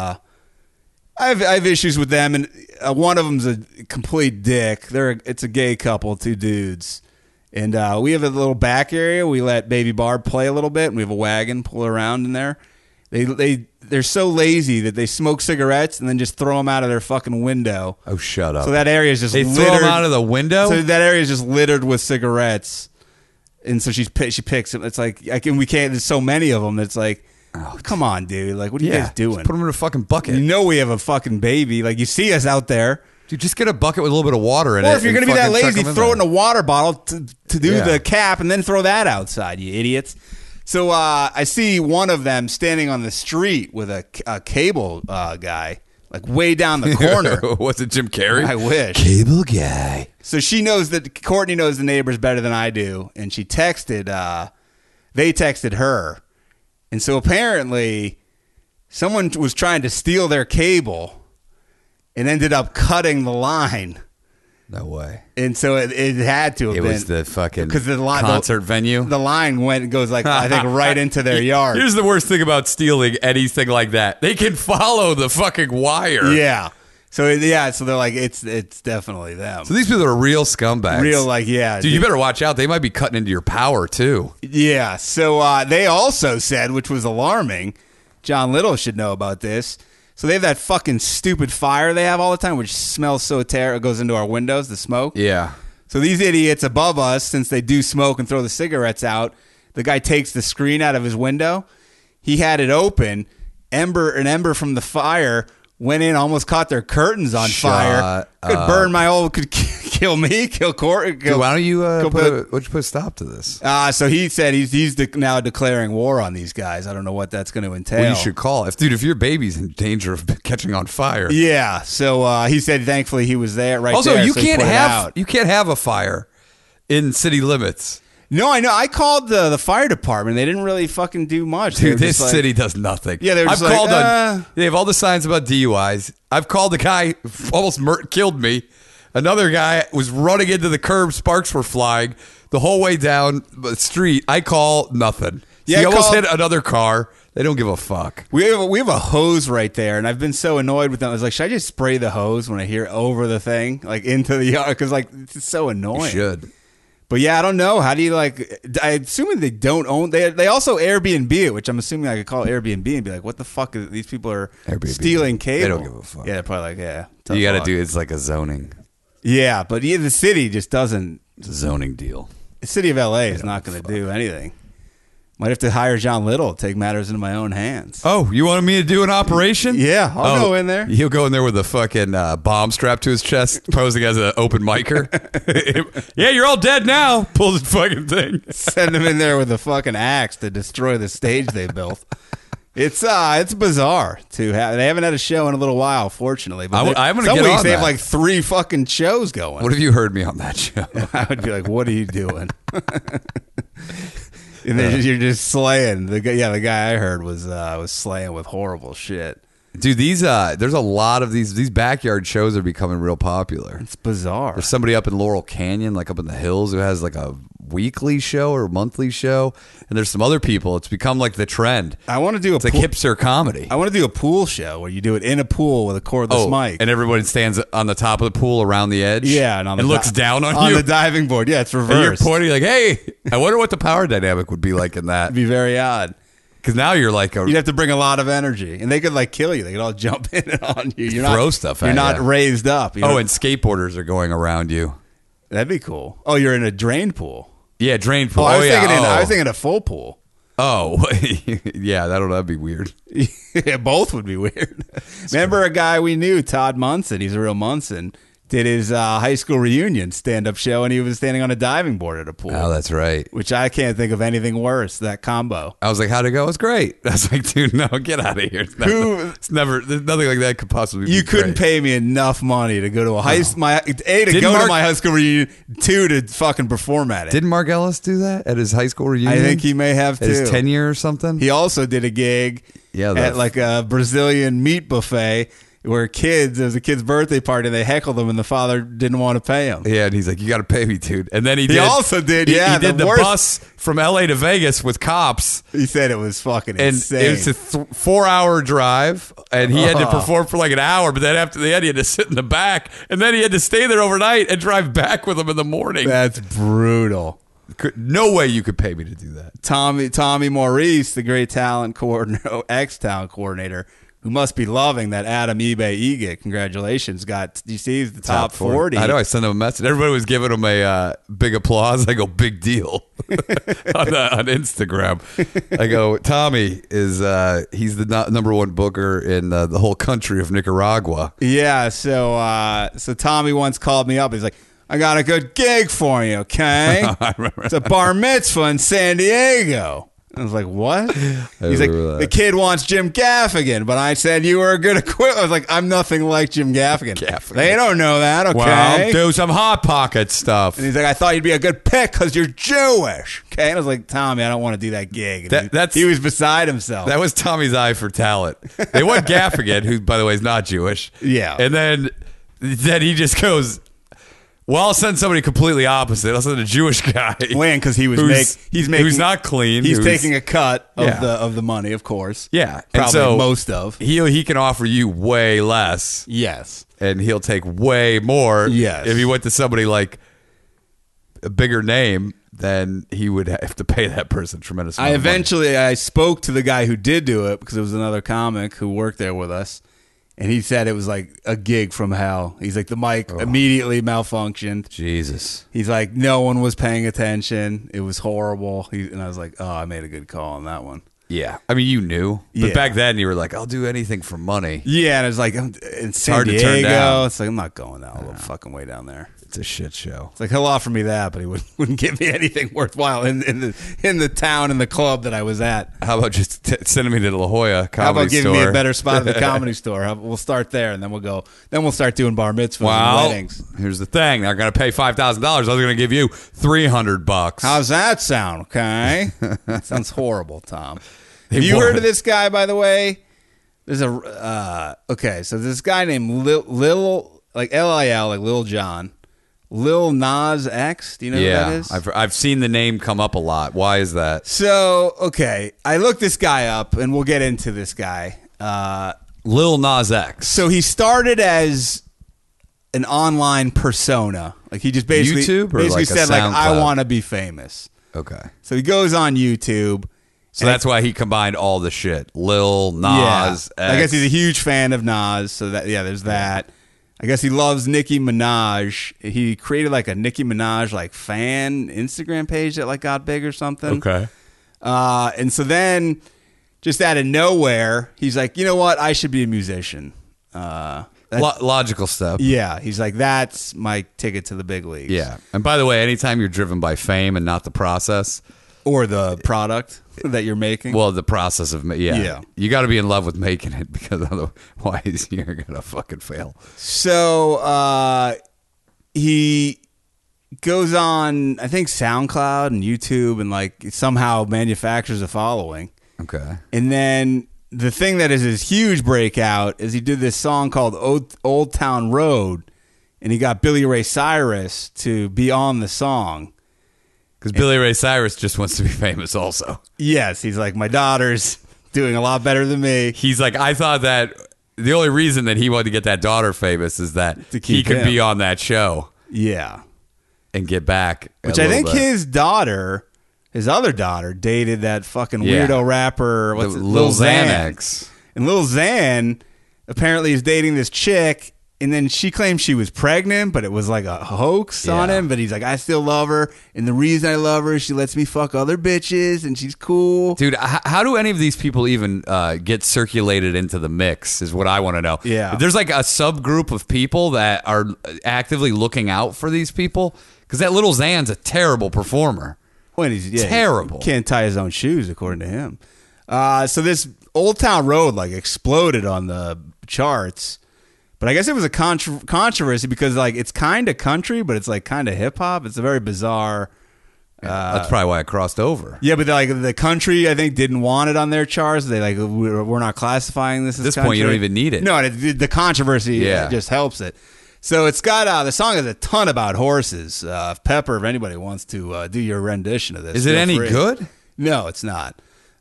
I have issues with them, and one of them's a complete dick. It's a gay couple, 2 dudes, and we have a little back area. We let Baby Barb play a little bit, and we have a wagon pull around in there. They're so lazy that they smoke cigarettes and then just throw them out of their fucking window. Oh, shut up. So that area is just they littered. throw them out of the window? So that area is just littered with cigarettes, and so she picks them. It's like we can't. There's so many of them. It's like. Oh, come on, dude. Like, what are you guys doing? Just put them in a fucking bucket. You know we have a fucking baby. Like, you see us out there. Dude, just get a bucket with a little bit of water in it. Or if you're going to be that lazy, throw it in a a water bottle to do the cap and then throw that outside, you idiots. So I see one of them standing on the street with a cable guy, like way down the corner. Was it Jim Carrey? I wish. Cable guy. So she knows that Courtney knows the neighbors better than I do. And she texted, they texted her. And so apparently someone was trying to steal their cable and ended up cutting the line. No way. And so it had to have been. It was the fucking the concert venue. The line goes like, I think, right into their yard. Here's the worst thing about stealing anything like that. They can follow the fucking wire. Yeah. So they're like, it's definitely them. So these people are real scumbags. Real, like, yeah. Dude, you better watch out. They might be cutting into your power, too. Yeah. So they also said, which was alarming, John Little should know about this. So they have that fucking stupid fire they have all the time, which smells so terrible. It goes into our windows, the smoke. Yeah. So these idiots above us, since they do smoke and throw the cigarettes out, the guy takes the screen out of his window. He had it open. An ember from the fire went in, almost caught their curtains on fire. Could burn my old, could kill me, kill Court. Dude, why don't you put a stop to this? So he said he's now declaring war on these guys. I don't know what that's going to entail. Well, you should call. If your baby's in danger of catching on fire. Yeah. So he said thankfully he was there right also, there. you so he can't put it have out. you can't have a fire in city limits. No, I know. I called the fire department. They didn't really fucking do much. They Dude, were this just like- city does nothing. Yeah, they were I've just like, called on. They have all the signs about DUIs. I've called the guy who almost killed me. Another guy was running into the curb. Sparks were flying the whole way down the street. I call nothing. Yeah, he I almost called- hit another car. They don't give a fuck. We have a hose right there, and I've been so annoyed with them. I was like, should I just spray the hose when I hear it over the thing, like into the yard? Because like it's so annoying. You should. But yeah, I don't know. How do you like? I assuming they don't own. They also Airbnb it, which I'm assuming I could call Airbnb and be like, what the fuck is these people are Airbnb. stealing cable? They don't give a fuck. Yeah, they're probably like, yeah. You got to tough do luck. it's like a zoning Yeah, but the city just doesn't. it's a zoning deal. The city of LA is not going to do anything. Might have to hire John Little to take matters into my own hands. Oh, you wanted me to do an operation? Yeah, I'll go in there. He'll go in there with a fucking bomb strapped to his chest, posing as an open micer. Yeah, you're all dead now. Pulls the fucking thing. Send him in there with a fucking axe to destroy the stage they built. It's bizarre to have. They haven't had a show in a little while, fortunately. But I'm gonna some get weeks on they have that. like 3 fucking shows going. What have you heard me on that show? I would be like, "What are you doing?" And then you're just slaying the guy. Yeah, the guy I heard was slaying with horrible shit. Dude, there's a lot of these backyard shows are becoming real popular. It's bizarre. There's somebody up in Laurel Canyon, like up in the hills, who has like a weekly show or monthly show, and there's some other people. It's become like the trend. I want to do It's like hipster comedy. I want to do a pool show where you do it in a pool with a cordless mic. And everybody stands on the top of the pool around the edge. Yeah, and on the looks down on you the diving board. Yeah, it's And you're reversed. pointing like, "Hey, I wonder what the power dynamic would be like in that." It'd be very odd. Because now you're like You'd have to bring a lot of energy, and they could like kill you. They could all jump in and on you. You're Throw not, stuff You're at not you. raised up. You know? and skateboarders are going around you. That'd be cool. Oh, you're in a drain pool. Yeah, drain pool. Oh, I was yeah. thinking a full pool. Oh, yeah, that'd be weird. Yeah, both would be weird. Remember a guy we knew, Todd Munson. He's a real Munson. Did his high school reunion stand-up show, and he was standing on a diving board at a pool. Oh, that's right. Which I can't think of anything worse. That combo. I was like, "How'd it go?" It's great. I was like, "Dude, no, get out of here." It's never. There's nothing like that could possibly. You be couldn't great. pay me enough money to go to a to Didn't go Mark- to my high school reunion, 2 to fucking perform at it. Didn't Mark Ellis do that at his high school reunion? I think he may have at his too. 10-year or something. He also did a gig Yeah, at like a Brazilian meat buffet where it was a kid's birthday party, and they heckled him, and the father didn't want to pay him. Yeah, and he's like, "You got to pay me, dude." And then he also did, He yeah, did the the worst- bus from LA to Vegas with cops, He said it was fucking and insane. it was a 4-hour drive, and he had to Oh. perform for like an hour. But then after the end, he had to sit in the back, and then he had to stay there overnight and drive back with him in the morning. That's brutal. No way you could pay me to do that. Tommy Maurice, the great talent coordinator, ex-talent coordinator, who must be loving that Adam eBay E-Gig. Congratulations. You see, he's the top 40. I know. I sent him a message. Everybody was giving him a big applause. I go, "Big deal," on Instagram. I go, "Tommy is he's the number one booker in the whole country of Nicaragua." Yeah, so Tommy once called me up. He's like, "I got a good gig for you, okay? I remember. It's a bar mitzvah in San Diego." I was like, "What?" He's like, remember that. "The kid wants Jim Gaffigan, but I said you were a good equivalent." I was like, "I'm nothing like Jim Gaffigan." Gaffigan. They don't know that, okay? Well, do some hot pocket stuff. And he's like, "I thought you'd be a good pick because you're Jewish." Okay, and I was like, "Tommy, I don't want to do that gig." And he was beside himself. That was Tommy's eye for talent. They want Gaffigan, who, by the way, is not Jewish. Yeah. And then he just goes, "Well, I'll send somebody completely opposite. I'll send a Jewish guy." When because he's not clean. He's who's- taking a cut of Yeah. of the money, of course. Yeah, and probably so most of. he can offer you way less, Yes. and he'll take way more. Yes. If he went to somebody like a bigger name, then he would have to pay that person a tremendous amount of money. I spoke to the guy who did do it because it was another comic who worked there with us, And he said it was like a gig from hell. He's like, the mic immediately malfunctioned. Jesus. He's like, no one was paying attention. It was horrible. And I was like, I made a good call on that one. Yeah. I mean, you knew. But Yeah. back then, you were like, I'll do anything for money. Yeah, and it was like, in San hard to turn Diego. down. It's like, I'm not going that little fucking way down there. It's a shit show. It's like, he'll offer me that, but he wouldn't give me anything worthwhile in the town and the club that I was at. How about just sending me to La Jolla Comedy How about giving Store? me a better spot at the comedy store? We'll start there, and then we'll go. Then we'll start doing bar mitzvahs and Well, weddings. here's the thing. They're going to pay $5,000. I was going to give you $300. How's that sound? Okay, that sounds horrible, Tom. It Have you heard of would. this guy, by the way? There's a okay. So this guy named Lil like Lil like Lil Jon, Lil Nas X. Do you know who that Yeah. is? I've seen the name come up a lot. Why is that? So okay, I looked this guy up, and we'll get into this guy. Lil Nas X. So he started as an online persona. Like he just basically YouTube or basically like a said like I SoundCloud? want to be famous. Okay. So he goes on YouTube. So that's why he combined all the shit. Lil Nas X. I guess he's a huge fan of Nas, so that there's that. I guess he loves Nicki Minaj. He created like a Nicki Minaj like fan Instagram page that like got big or something. Okay. And so then, just out of nowhere, he's like, you know what? I should be a musician. Logical step. Yeah, he's like, that's my ticket to the big leagues. Yeah. And by the way, anytime you're driven by fame and not the process, Or the product that you're making. well, the process of Yeah. you got to be in love with making it because otherwise you're gonna fucking fail. So he goes on, I think, SoundCloud and YouTube, and like somehow manufactures a following. Okay. And then the thing that is his huge breakout is he did this song called Old Town Road, and he got Billy Ray Cyrus to be on the song. Because Billy Ray Cyrus just wants to be famous also. Yes, he's like, my daughter's doing a lot better than me. He's like, I thought that the only reason that he wanted to get that daughter famous is that To he keep could him. be on that show Yeah. and get back. Which I think his other daughter, dated that fucking Yeah. weirdo rapper, Lil Xanax. And Lil Xan apparently is dating this chick, and then she claims she was pregnant, but it was like a hoax on Yeah. him. But he's like, I still love her, and the reason I love her is she lets me fuck other bitches, and she's cool. Dude, how do any of these people even get circulated into the mix is what I want to know. Yeah. There's like a subgroup of people that are actively looking out for these people because that little Xan's a terrible performer. When he's Terrible. he can't tie his own shoes, according to him. So this Old Town Road like exploded on the charts. But I guess it was a controversy because like it's kind of country, but it's like kind of hip hop. It's a very bizarre. That's probably why it crossed over. Yeah, but like the country, I think didn't want it on their charts. They like we're not classifying this as At this country. point, you don't even need it. No, the controversy Yeah. just helps it. So it's got the song has a ton about horses. Pepper, if anybody wants to do your rendition of this, Is it feel any free. good? No, it's not.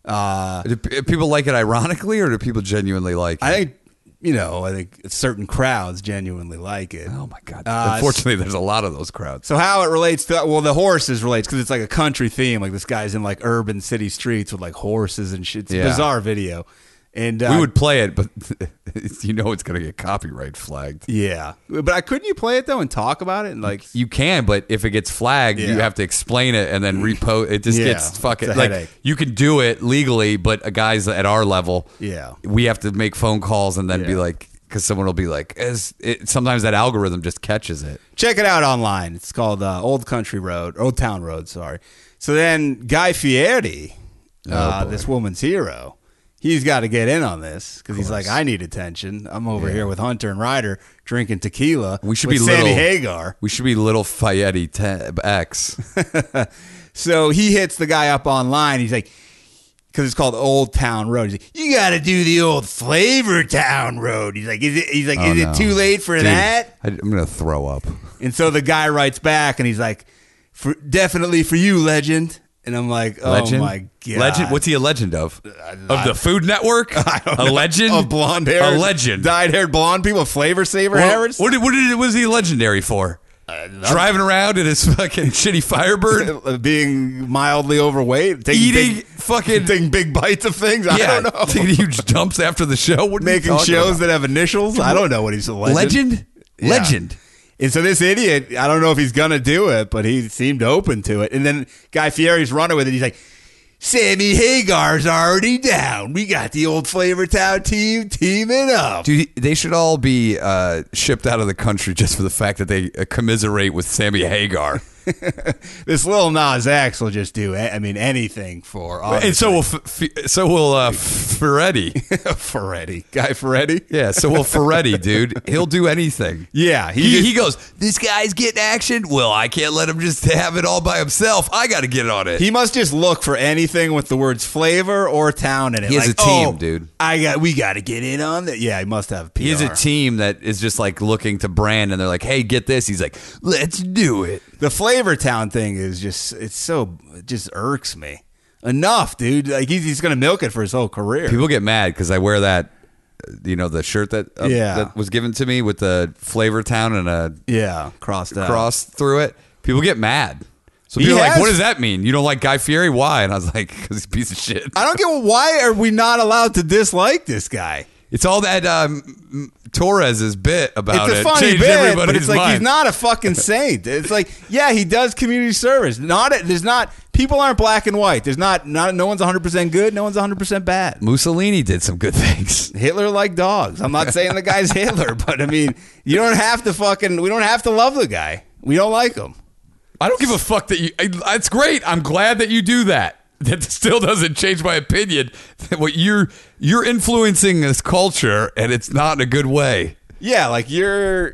Do people like it ironically, or do people genuinely like it? I think certain crowds genuinely like it. Oh my god! Unfortunately, there's a lot of those crowds. So how it relates to the horses relates because it's like a country theme. Like this guy's in like urban city streets with like horses and shit. It's a Yeah. bizarre video, and We would play it, but you know it's going to get copyright flagged. yeah. But couldn't you play it though and talk about it and like You can, but if it gets flagged, Yeah. you have to explain it and then repost. It just Yeah, gets fucking it's a like headache. you can do it legally, but guys at our level, Yeah. we have to make phone calls and then be Yeah. like, because someone will be like, sometimes that algorithm just catches it. check it out online. It's called Old Town Road. Sorry. So then Guy Fieri, Oh, boy. this woman's hero. He's got to get in on this because he's like, I need attention. I'm over here with Hunter and Ryder drinking tequila. We should with be Sammy little Hagar. We should be little Fayette X. So he hits the guy up online. He's like, because it's called Old Town Road. He's like, you got to do the old Flavor Town Road. He's like, is Oh, no. it too late for Dude, that? I'm gonna throw up. And so the guy writes back and he's like, definitely for you, legend. And I'm like, oh Legend? my God. Legend? What's he a legend of? Of the Food Network? A legend? Of blonde hair. A legend. Dyed haired blonde people, Flavor Saver hairs. What was he legendary for? Driving around in his fucking shitty Firebird, being mildly overweight, eating fucking taking big bites of things. I don't know. Taking huge dumps after the show. What are you Making talking shows about? that have initials. I don't know what he's a legend. Yeah. Legend. And so this idiot, I don't know if he's gonna do it, but he seemed open to it. And then Guy Fieri's running with it. He's like, Sammy Hagar's already down. We got the old Flavortown team teaming up. Dude, they should all be shipped out of the country just for the fact that they commiserate with Sammy Hagar. This Lil Nas X will just do, anything for. And so will Ferretti. Ferretti, Guy Ferretti. Yeah, so will Ferretti, dude. He'll do anything. Yeah, he goes, this guy's getting action. Well, I can't let him just have it all by himself. I got to get on it. He must just look for anything with the words flavor or town in it. He has a team, dude. We got to get in on that. Yeah, he must have PR. He has a team that is just like looking to brand, and they're like, hey, get this. He's like, let's do it. The Flavortown thing is just, it just irks me. Enough, dude. Like he's going to milk it for his whole career. People get mad because I wear that, the shirt that was given to me with the Flavortown and a crossed out. cross through it. People get mad. So people are like, what does that mean? You don't like Guy Fieri? Why? And I was like, because he's a piece of shit. I don't get why are we not allowed to dislike this guy? It's all that Torres's bit about it's a it. funny Changed bit, everybody's but it's like mind. he's not a fucking saint. It's like, yeah, he does community service. People aren't black and white. No one's 100% good. No one's 100% bad. Mussolini did some good things. Hitler liked dogs. I'm not saying the guy's Hitler, but I mean, we don't have to love the guy. We don't like him. I don't give a fuck that you. It's great. I'm glad that you do that. That still doesn't change my opinion. That what you're influencing this culture, and it's not in a good way. Yeah, like your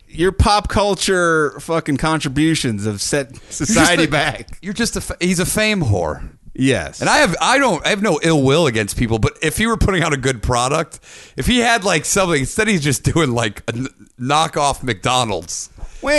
pop culture fucking contributions have set society back. He's a fame whore. Yes, and I have no ill will against people, but if he were putting out a good product, if he had like something, instead he's just doing like a knockoff McDonald's. When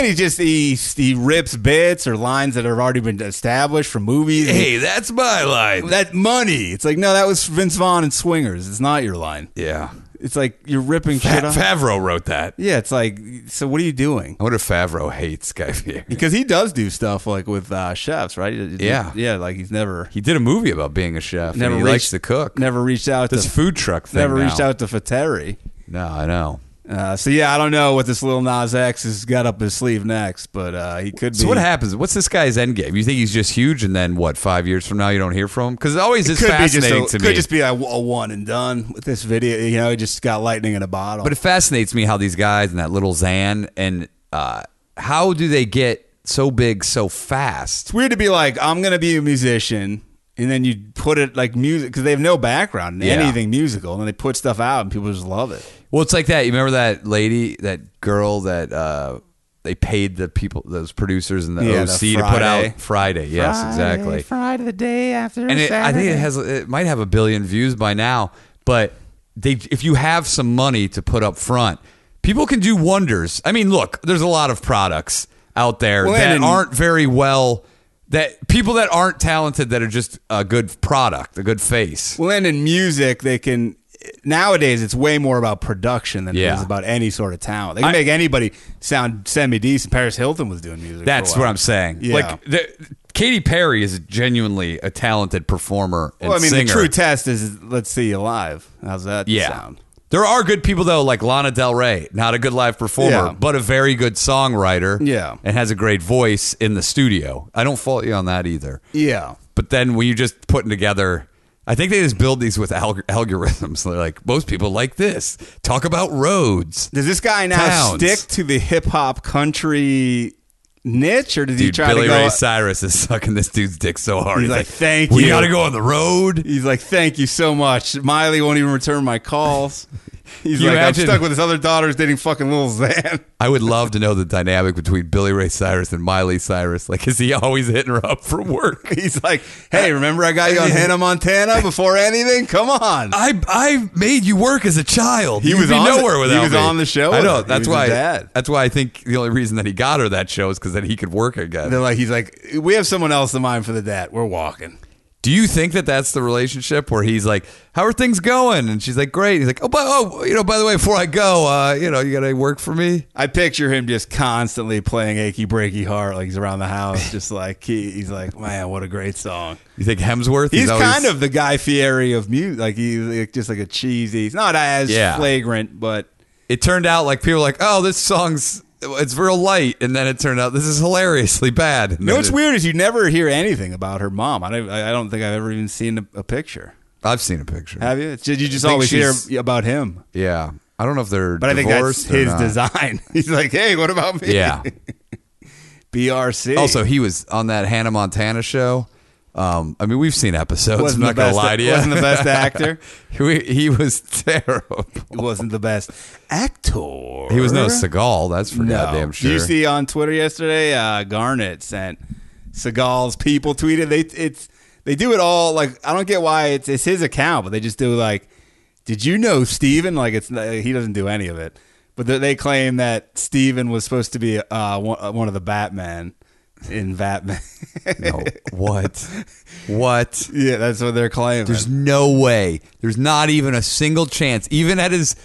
he rips bits or lines that have already been established from movies. Hey, that's my line. That money. It's like, no, that was Vince Vaughn and Swingers. It's not your line. Yeah. It's like you're ripping shit off. Favreau wrote that. Yeah, it's like, so what are you doing? I wonder if Favreau hates Guy Fieri. Because he does do stuff like with chefs, right? Yeah. Yeah, like he's never... He did a movie about being a chef. He likes to cook. Never reached out this to... food truck thing Never reached out to Fateri. No, I know. So yeah, I don't know what this Lil Nas X has got up his sleeve next, but he could be. So what happens? What's this guy's end game? You think he's just huge, and then what? 5 years from now, you don't hear from him? Because it always is fascinating to me. Could just be a one and done with this video. You know, he just got lightning in a bottle. But it fascinates me how these guys and that little Xan and how do they get so big so fast? It's weird to be like, I'm gonna be a musician. And then you put it like music because they have no background in anything musical, and then they put stuff out and people just love it. Well, it's like that. You remember that lady, that girl that they paid the people, those producers and the OC to put out Friday. Yes, exactly. Friday, the day after. And I think it might have 1 billion views by now. But if you have some money to put up front, people can do wonders. I mean, look, there's a lot of products out there that aren't very well. That people that aren't talented, that are just a good product, a good face. Well, and in music, they can. Nowadays, it's way more about production than it is about any sort of talent. They can make anybody sound semi-decent. Paris Hilton was doing music. That's what I'm saying. Yeah. Like Katy Perry is genuinely a talented performer and singer. The true test is let's see you live. How's that sound? There are good people, though, like Lana Del Rey, not a good live performer, but a very good songwriter and has a great voice in the studio. I don't fault you on that either. Yeah. But then when you just putting together, I think they just build these with algorithms. They're like, most people like this. Talk about roads. Does this guy now stick to the hip-hop country niche, or does he try Billy to go... Ray Cyrus is sucking this dude's dick so hard. He's like, thank you. We got to go on the road. He's like, thank you so much. Miley won't even return my calls. He's like, I'm stuck with his other daughters dating fucking Lil Xan. I would love to know the dynamic between Billy Ray Cyrus and Miley Cyrus. Like, is he always hitting her up from work? He's like, hey, remember I got you on Hannah Montana before anything? Come on. I made you work as a child. He was nowhere without me. He was on the show. I know. That's why. That's why I think the only reason that he got her that show is because then he could work again. He's like, we have someone else in mind for the dad. We're walking. Do you think that that's the relationship where he's like, "How are things going?" And she's like, "Great." He's like, "By the way, before I go, you got to work for me." I picture him just constantly playing "Achy Breaky Heart" like he's around the house, just like he's like, man, what a great song. You think Hemsworth? He's always, kind of the Guy Fieri of music, like he's just like a cheesy. He's not as flagrant, but it turned out like people were like, "Oh, this song's it's real light," and then it turned out this is hilariously bad. And you know what's weird is you never hear anything about her mom. I don't think I've ever even seen a picture. I've seen a picture. Have you? You just always hear about him. Yeah, I don't know if they're but divorced. I think that's his design. He's like, hey, what about me? Yeah. BRC. Also, he was on that Hannah Montana show. I mean, we've seen episodes. I'm not going to lie to you. Wasn't the best actor. He was terrible. He wasn't the best actor. He was no Seagal. That's for goddamn sure. Did you see on Twitter yesterday? Garnet sent Seagal's people tweeted. They do it all like I don't get why it's his account, but they just do like, did you know Steven? Like he doesn't do any of it, but they claim that Steven was supposed to be one of the Batman. In Batman. No. What? What? Yeah, that's what they're claiming. There's no way. There's not even a single chance. Even at his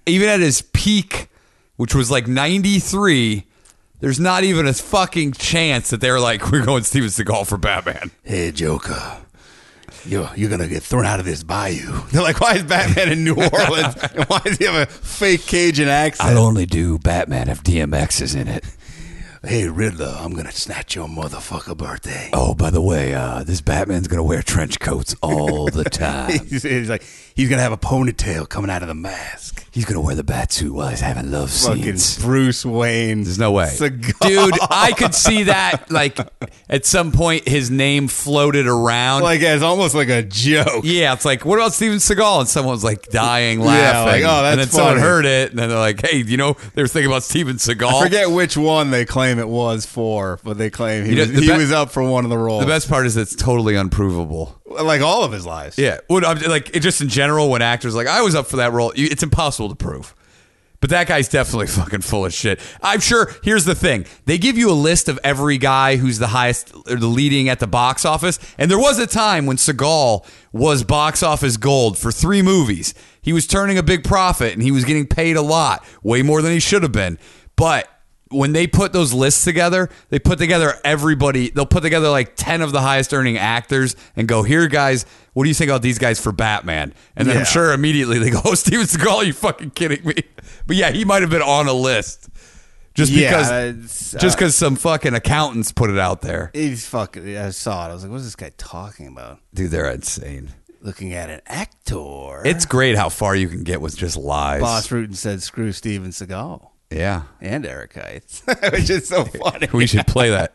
peak, which was like 93, there's not even a fucking chance that they're like, we're going Steven Seagal for Batman. Hey, Joker. You're going to get thrown out of this bayou. They're like, why is Batman in New Orleans? And why does he have a fake Cajun accent? I'll only do Batman if DMX is in it. Hey, Riddler, I'm going to snatch your motherfucker birthday. Oh, by the way, this Batman's going to wear trench coats all the time. he's like, he's going to have a ponytail coming out of the mask. He's going to wear the Batsuit while he's having love scenes. Fucking Bruce Wayne. There's no way. Seagal. Dude, I could see that, like, at some point his name floated around. Like, it's almost like a joke. Yeah, it's like, what about Steven Seagal? And someone's like dying, laughing. Like, oh, that's and then funny. someone heard it, and then they're like, hey, they were thinking about Steven Seagal. I forget which one they claim it was for, but they claim he was up for one of the roles. The best part is it's totally unprovable. Like all of his lives. Yeah. Just in general, when actors are like, I was up for that role, it's impossible to prove. But that guy's definitely fucking full of shit. I'm sure, here's the thing. They give you a list of every guy who's the highest or the leading at the box office. And there was a time when Seagal was box office gold for 3 movies. He was turning a big profit and he was getting paid a lot, way more than he should have been. But when they put those lists together, they put together everybody. They'll put together like 10 of the highest earning actors and go, here, guys, what do you think about these guys for Batman? And then I'm sure immediately they go, oh, Steven Seagal, are you fucking kidding me? But yeah, he might have been on a list just because some fucking accountants put it out there. He's fucking, I saw it. I was like, what's this guy talking about? Dude, they're insane. Looking at an actor. It's great how far you can get with just lies. Boss Rutan said, screw Steven Seagal. Yeah. And Eric Heitz. Which is so funny. We should play that.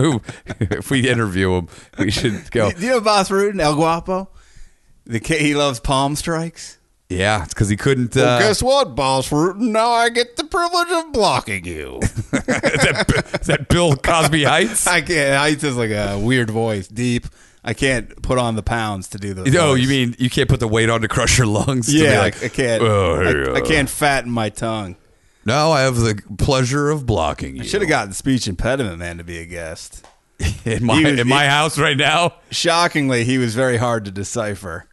If we interview him, we should go. Do you know Boss Rutan, El Guapo? He loves palm strikes. Yeah, it's because he couldn't. Well, guess what, Boss Rutan? Now I get the privilege of blocking you. Is that Bill Cosby Heights? I can't. Heights is like a weird voice, deep. I can't put on the pounds to do those. Oh, you mean you can't put the weight on to crush your lungs? Yeah, like, I can't. I can't fatten my tongue. Now I have the pleasure of blocking you. I should have gotten speech impediment man to be a guest. in my house right now. Shockingly, he was very hard to decipher.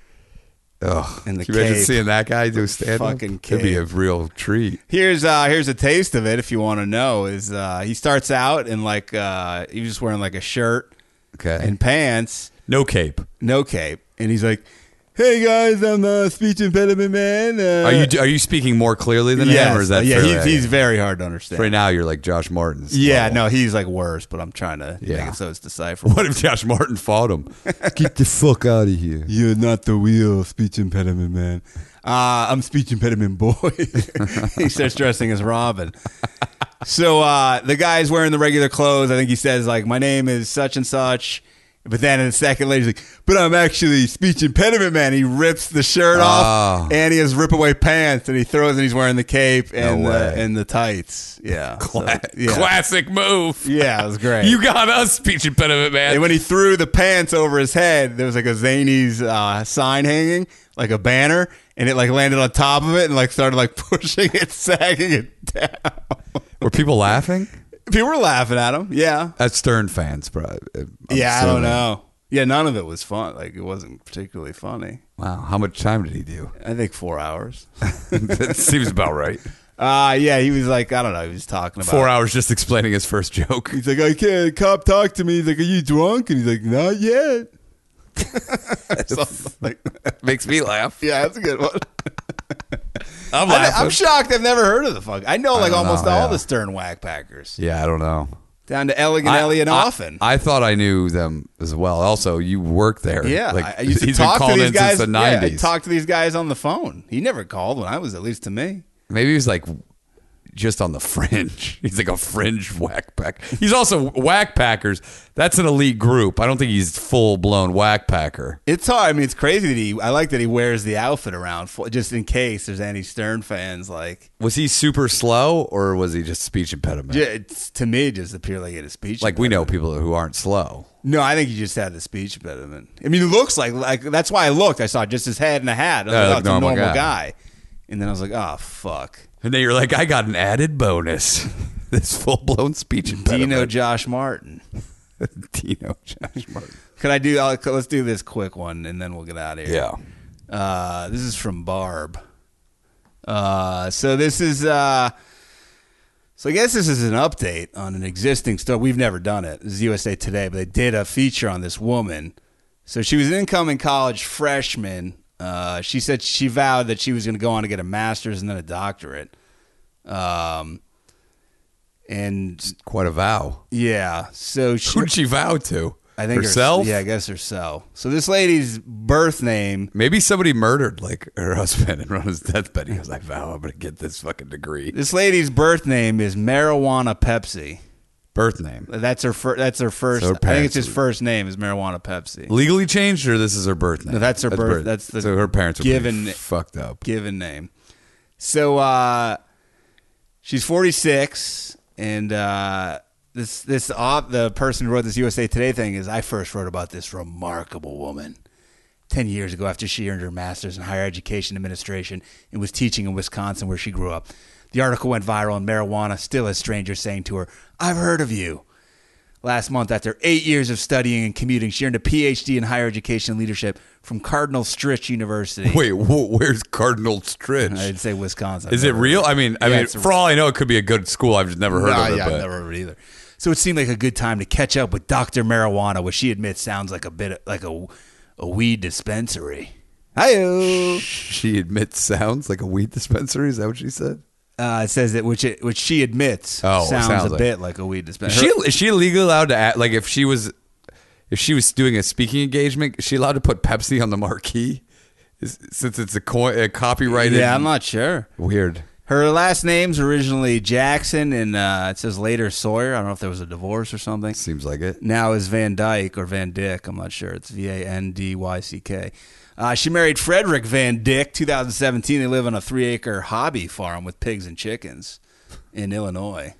Oh, in the can you imagine cape. seeing that guy do stand-up? Fucking Could be a cape. real treat. Here's a taste of it if you want to know. Is he starts out in like he was just wearing like a shirt and pants, no cape, and he's like, "Hey guys, I'm the speech impediment man." Are you speaking more clearly than him, or is that he's very hard to understand. Right now, you're like Josh Martin's. Yeah, level. no, he's like worse, but I'm trying to make it so it's decipherable. What if Josh Martin fought him? Get the fuck out of here! You're not the real speech impediment man. I'm speech impediment boy. He starts dressing as Robin. So the guy's wearing the regular clothes. I think he says like, "My name is such and such." But then a second later, he's like, but I'm actually speech impediment man. He rips the shirt off and he has rip away pants and he throws and he's wearing the cape and the tights. Yeah. Classic move. Yeah, it was great. You got us, speech impediment man. And when he threw the pants over his head, there was like a Zany's sign hanging, like a banner, and it like landed on top of it and like started like pushing it, sagging it down. Were people laughing? People were laughing at him, yeah. At Stern fans, bro. I don't know. Yeah, none of it was fun. Like, it wasn't particularly funny. Wow. How much time did he do? I think 4 hours. That seems about right. Yeah, he was like, I don't know, he was talking about 4 hours just explaining his first joke. He's like, I can't. Cop talked to me. He's like, are you drunk? And he's like, not yet. Something like that. Makes me laugh. Yeah, that's a good one. I'm laughing. I'm shocked. I've never heard of the fuck. I know like don't almost know, all yeah. the Stern Whack Packers. Yeah, I don't know. Down to Elegant Ellie and Offen. I thought I knew them as well. Also, you work there. Yeah, Like, I used to he's talk been to calling these in guys. since the Yeah, 90s. I talked to these guys on the phone. He never called when I was, at least to me. Maybe he was like just on the fringe. He's like a fringe whack pack. He's also whack packers. That's an elite group. I don't think he's full blown whack packer. It's hard. I mean, it's crazy that I like that he wears the outfit around just in case there's any Stern fans. Like, Was he super slow or was he just speech impediment? yeah, it's, to me, it just appeared like he had a speech. Like we know impediment. people who aren't slow. No, I think he just had the speech impediment. I mean, it looks like that's why I looked. I saw just his head and a hat. I was Yeah, like, like oh, it's a normal normal guy. And then I was like, oh, fuck. And then you're like, I got an added bonus. This full blown speech impediment. Dino Josh Martin. Dino Josh Martin. Could I do? Let's do this quick one, and then we'll get out of here. Yeah. This is from Barb. So this is. So I guess this is an update on an existing story. We've never done it. This is USA Today, but they did a feature on this woman. So she was an incoming college freshman. She said she vowed that she was going to go on to get a master's and then a doctorate. And Quite a vow. yeah, so Who'd she vow to? I think herself? Yeah, I guess herself. So this lady's birth name. Maybe somebody murdered like her husband and on his deathbed. He was like, vow, I'm going to get this fucking degree. This lady's birth name is Marijuana Pepsi. Birth name. That's her first. So her I think it's his parents- first name is Marijuana Pepsi. Legally changed or this is her birth name? No, that's her birth. That's the so her parents were given- pretty fucked up. Given name. So she's 46, and the person who wrote this USA Today thing is I first wrote about this remarkable woman 10 years ago after she earned her master's in higher education administration and was teaching in Wisconsin where she grew up. The article went viral, and Marijuana still has strangers saying to her, I've heard of you. Last month, after 8 years of studying and commuting, she earned a PhD in higher education leadership from Cardinal Stritch University. Wait, where's Cardinal Stritch? I'd say Wisconsin. Is it real? I mean, it's for all I know, it could be a good school. I've just never heard of it. Yeah, but I've never heard of it either. So it seemed like a good time to catch up with Dr. Marijuana, which she admits sounds like a bit like a weed dispensary. Hi-yo. she admits sounds like a weed dispensary. Is that what she said? It says that which she admits sounds sounds a like- bit like a weed dispensary. Is she legally allowed to act, like if she was doing a speaking engagement? Is she allowed to put Pepsi on the marquee? Since it's a copyrighted. Yeah, I'm not sure. Weird. Her last name's originally Jackson, and it says later Sawyer. I don't know if there was a divorce or something. Seems like it. Now is Van Dyke or Van Dyck. I'm not sure. It's Vandyck. She married Frederick Van Dyck, 2017. They live on a 3-acre hobby farm with pigs and chickens in Illinois.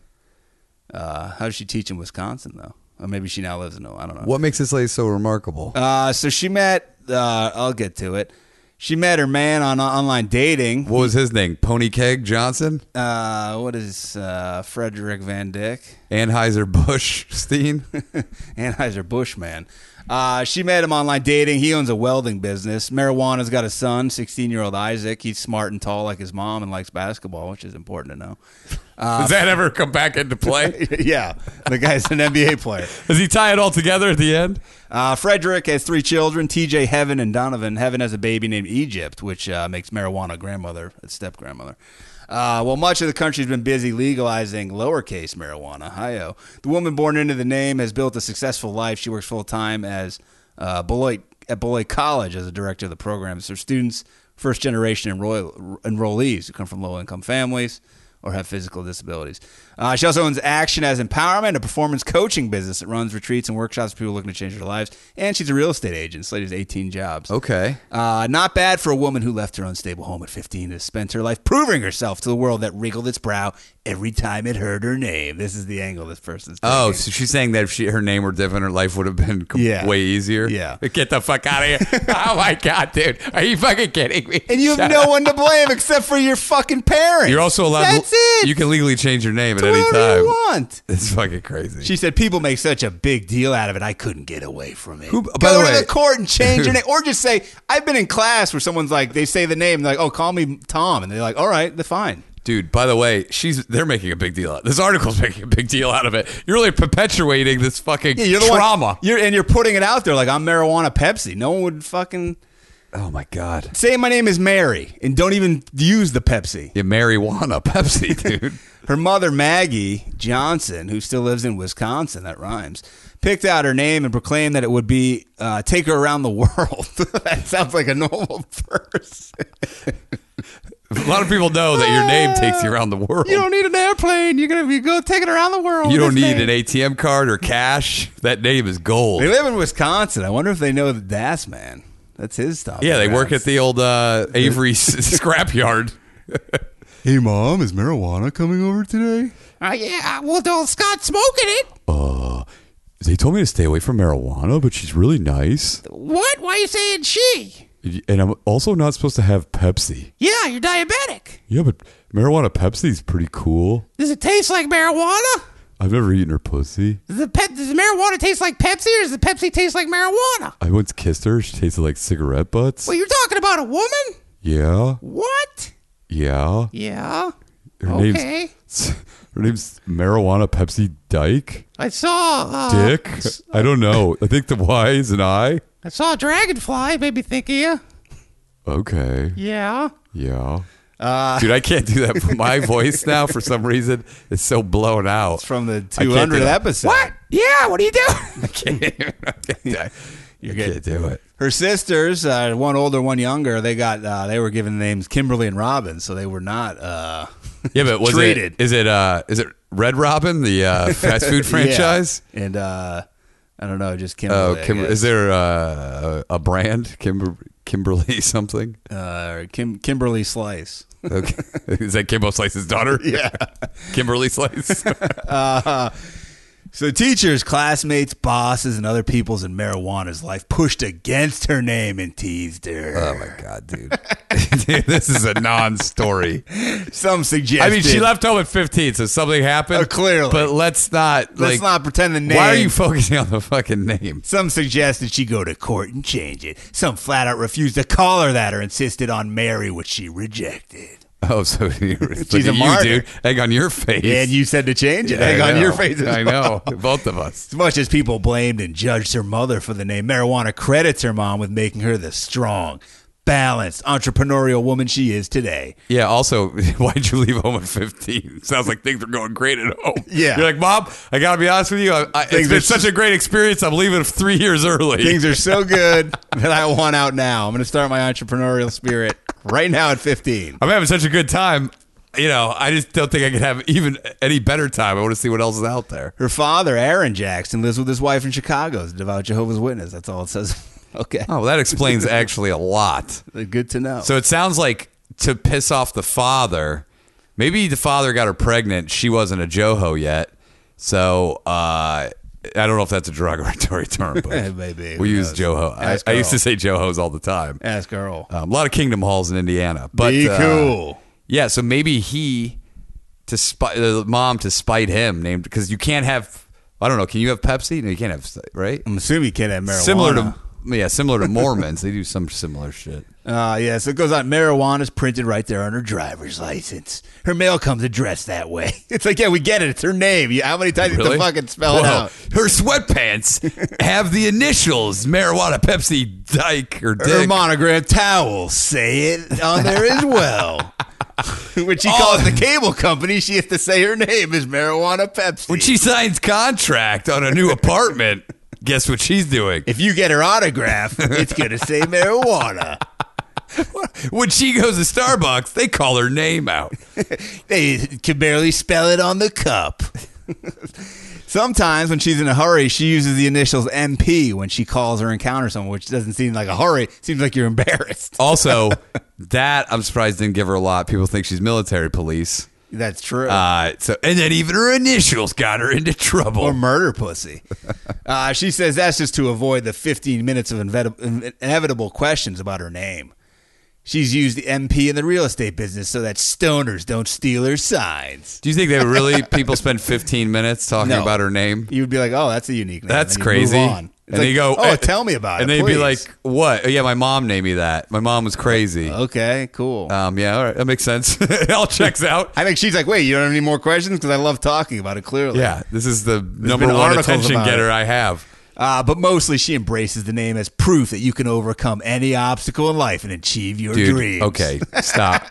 How does she teach in Wisconsin, though? Or maybe she now lives in Illinois. I don't know. What makes this lady so remarkable? So she met, I'll get to it. She met her man on online dating. What was his name? Pony Keg Johnson? What is Frederick Van Dyck? Anheuser-Busch Steen? Anheuser-Busch man. She met him online dating. He owns a welding business. Marijuana's got a son, 16-year-old Isaac. He's smart and tall like his mom and likes basketball, which is important to know. Does that ever come back into play? Yeah, the guy's an NBA player. Does he tie it all together at the end? Frederick has 3 children, TJ, Heaven, and Donovan. Heaven has a baby named Egypt, which makes Marijuana a step-grandmother. Well, much of the country has been busy legalizing lowercase marijuana. Hi-yo. The woman born into the name has built a successful life. She works full-time at Beloit College as a director of the program. It's her students, first-generation enrollees who come from low-income families or have physical disabilities. She also owns Action as Empowerment, a performance coaching business that runs retreats and workshops for people looking to change their lives. And she's a real estate agent. This lady has 18 jobs. Okay. Not bad for a woman who left her unstable home at 15 to spend her life proving herself to the world that wrinkled its brow every time it heard her name. This is the angle this person's taking. Oh, so she's saying that if her name were different, her life would have been Yeah. way easier? Yeah. Get the fuck out of here. Oh, my God, dude. Are you fucking kidding me? And you have Shut no up. one to blame except for your fucking parents. You're also allowed That's it. You can legally change your name at Do any whatever time. you want. It's fucking crazy. She said people make such a big deal out of it. I couldn't get away from it. By Go the to way- the court and change your name, or just say I've been in class where someone's like they say the name, they're like, oh, call me Tom, and they're like, all right, they're fine. Dude, by the way, they're making a big deal out of it. This article's making a big deal out of it. You're really perpetuating this fucking Yeah, you're the trauma. One, you're putting it out there like I'm marijuana Pepsi. No one would fucking Oh my God. say my name is Mary and don't even use the Pepsi. Yeah, marijuana Pepsi, dude. Her mother, Maggie Johnson, who still lives in Wisconsin, that rhymes, picked out her name and proclaimed that it would be take her around the world. That sounds like a normal person. A lot of people know that your name takes you around the world. You don't need an airplane. You're gonna go take it around the world. You don't This need name. an ATM card or cash. That name is gold. They live in Wisconsin. I wonder if they know the Das Man. That's his stuff. Yeah, they work at the old Avery scrapyard. Hey, Mom, is marijuana coming over today? Yeah, well, Scott's smoking it. They told me to stay away from marijuana, but she's really nice. What? Why are you saying she? And I'm also not supposed to have Pepsi. Yeah, you're diabetic. Yeah, but marijuana Pepsi's pretty cool. Does it taste like marijuana? I've never eaten her pussy. Does the marijuana taste like Pepsi, or does the Pepsi taste like marijuana? I once kissed her. She tasted like cigarette butts. Well, you're talking about a woman? Yeah, What? yeah. Yeah. Her Okay. name's Marijuana Pepsi Dyke. I saw Dick. I don't know. I think the Y is an I. I saw a dragonfly. Made me think of you. Okay. Yeah. Yeah. Dude, I can't do that for my voice now for some reason. It's so blown out. It's from the I can't do 200th that. episode. What? Yeah. What do you do? I can't do it. Her sisters, one older, one younger, they were given the names Kimberly and Robin, so they were not. Yeah, but was treated. is it Red Robin, the fast food franchise? Yeah. And I don't know, just Kimberly. I guess. Is there a brand, Kimberly something? Kimberly Slice. Okay, is that Kimbo Slice's daughter? Yeah. Kimberly Slice. So teachers, classmates, bosses, and other peoples in marijuana's life pushed against her name and teased her. Oh my God, dude. Dude, this is a non-story. Some suggested. I mean, she left home at 15, so something happened. Clearly. But let's not pretend the name. Why are you focusing on the fucking name? Some suggested she go to court and change it. Some flat out refused to call her that or insisted on Mary, which she rejected. Oh, so She's a martyr. dude. Egg on your face. And you said to change it. Yeah, Egg I on know. your face as I well. know. Both of us. As much as people blamed and judged her mother for the name, marijuana credits her mom with making her the strong, balanced, entrepreneurial woman she is today. Yeah, also, why'd you leave home at 15? Sounds like things were going great at home. Yeah. You're like, Mom, I got to be honest with you. It's been such a great experience. I'm leaving 3 years early. Things are so good that I want out now. I'm going to start my entrepreneurial spirit right now at 15. I'm having such a good time. You know, I just don't think I could have even any better time. I want to see what else is out there. Her father, Aaron Jackson, lives with his wife in Chicago. He's a devout Jehovah's Witness. That's all it says. Okay. Oh, well, that explains actually a lot. Good to know. So it sounds like to piss off the father, maybe the father got her pregnant. She wasn't a Joho yet. So I don't know if that's a derogatory term, but Maybe. we Who use knows? Joho. Ask I used Earl. to say Johos all the time. Ask Earl. A lot of Kingdom Halls in Indiana. But, Be cool. Yeah, so maybe the mom to spite him named, because you can't have, I don't know, can you have Pepsi? No, you can't have, right? I'm assuming you can't have marijuana. Similar to Mormons. They do some similar shit. Yeah, so it goes on. Marijuana's printed right there on her driver's license. Her mail comes addressed that way. It's like, yeah, we get it. It's her name. How many times do you have to fucking spell it Whoa. out? Her sweatpants have the initials Marijuana Pepsi Dyke or Dick. Her monogram towels say it on there as well. When she calls the cable company, she has to say her name is Marijuana Pepsi. When she signs contract on a new apartment, guess what she's doing? If you get her autograph, it's going to say marijuana. When she goes to Starbucks, they call her name out. They can barely spell it on the cup. Sometimes when she's in a hurry, she uses the initials MP when she calls or encounters someone, which doesn't seem like a hurry. It seems like you're embarrassed. Also, that I'm surprised didn't give her a lot. People think she's military police. That's true. And then even her initials got her into trouble. Or murder pussy. She says that's just to avoid the 15 minutes of inevitable questions about her name. She's used the MP in the real estate business so that stoners don't steal her signs. Do you think that really people spend 15 minutes talking No. about her name? You would be like, oh, that's a unique name. That's And you crazy. Move on. It's And like, you go, oh, tell me about and it. then you'd be please. like, what? Oh, yeah, my mom named me that. My mom was crazy. Okay, cool. Yeah, all right, that makes sense. It all checks out. I think she's like, wait, you don't have any more questions? Because I love talking about it, clearly. Yeah, this is the number been one articles attention about getter it. I have. But mostly she embraces the name as proof that you can overcome any obstacle in life and achieve your Dude, dreams. okay, stop.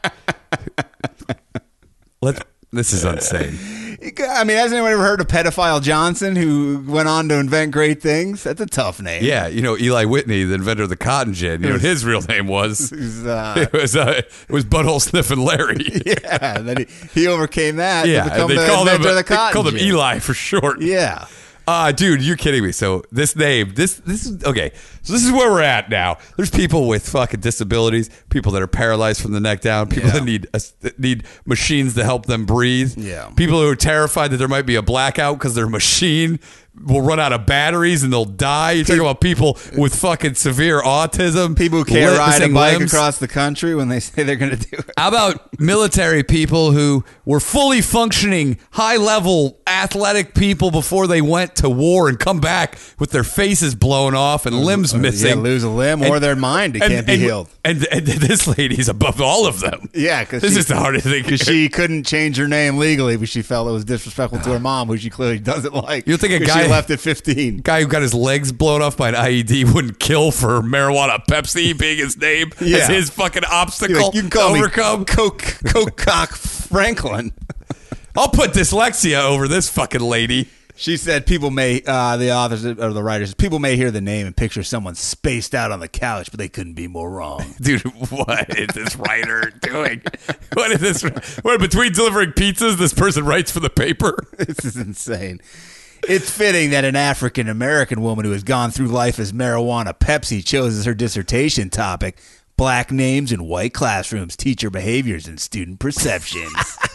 This is insane. I mean, has anyone ever heard of Pedophile Johnson, who went on to invent great things? That's a tough name. Yeah, Eli Whitney, the inventor of the cotton gin. You know what his real name was? It was Butthole Sniffing Larry. Yeah, and then he overcame that to Yeah, become they the called him inventor of the cotton called him gin. Eli for short. Yeah. Dude, you're kidding me. So this name, this is okay. So this is where we're at now. There's people with fucking disabilities, people that are paralyzed from the neck down, people that need machines to help them breathe. Yeah. People who are terrified that there might be a blackout because their machine will run out of batteries and they'll die. You're talking about people with fucking severe autism. People who can't ride a missing bike limbs. across the country when they say they're going to do it. How about military people who were fully functioning, high-level athletic people before they went to war and come back with their faces blown off and limbs missing? Yeah, lose a limb or their mind. It can't be healed. And this lady's above all of them. Yeah, because This is the hardest thing. Because she couldn't change her name legally, but she felt it was disrespectful to her mom, who she clearly doesn't like. You'll think a 'cause guy- she left at 15. Guy who got his legs blown off by an IED wouldn't kill for marijuana Pepsi being his name Yeah. as his fucking obstacle Like, you can call to me overcome. Coke Cock Franklin. I'll put dyslexia over this fucking lady. She said people may, the authors or the writers, people may hear the name and picture someone spaced out on the couch, but they couldn't be more wrong. Dude, what is this writer doing? What is this? What, between delivering pizzas, this person writes for the paper? This is insane. It's fitting that an African American woman who has gone through life as marijuana Pepsi chose as her dissertation topic black names in white classrooms, teacher behaviors, and student perceptions.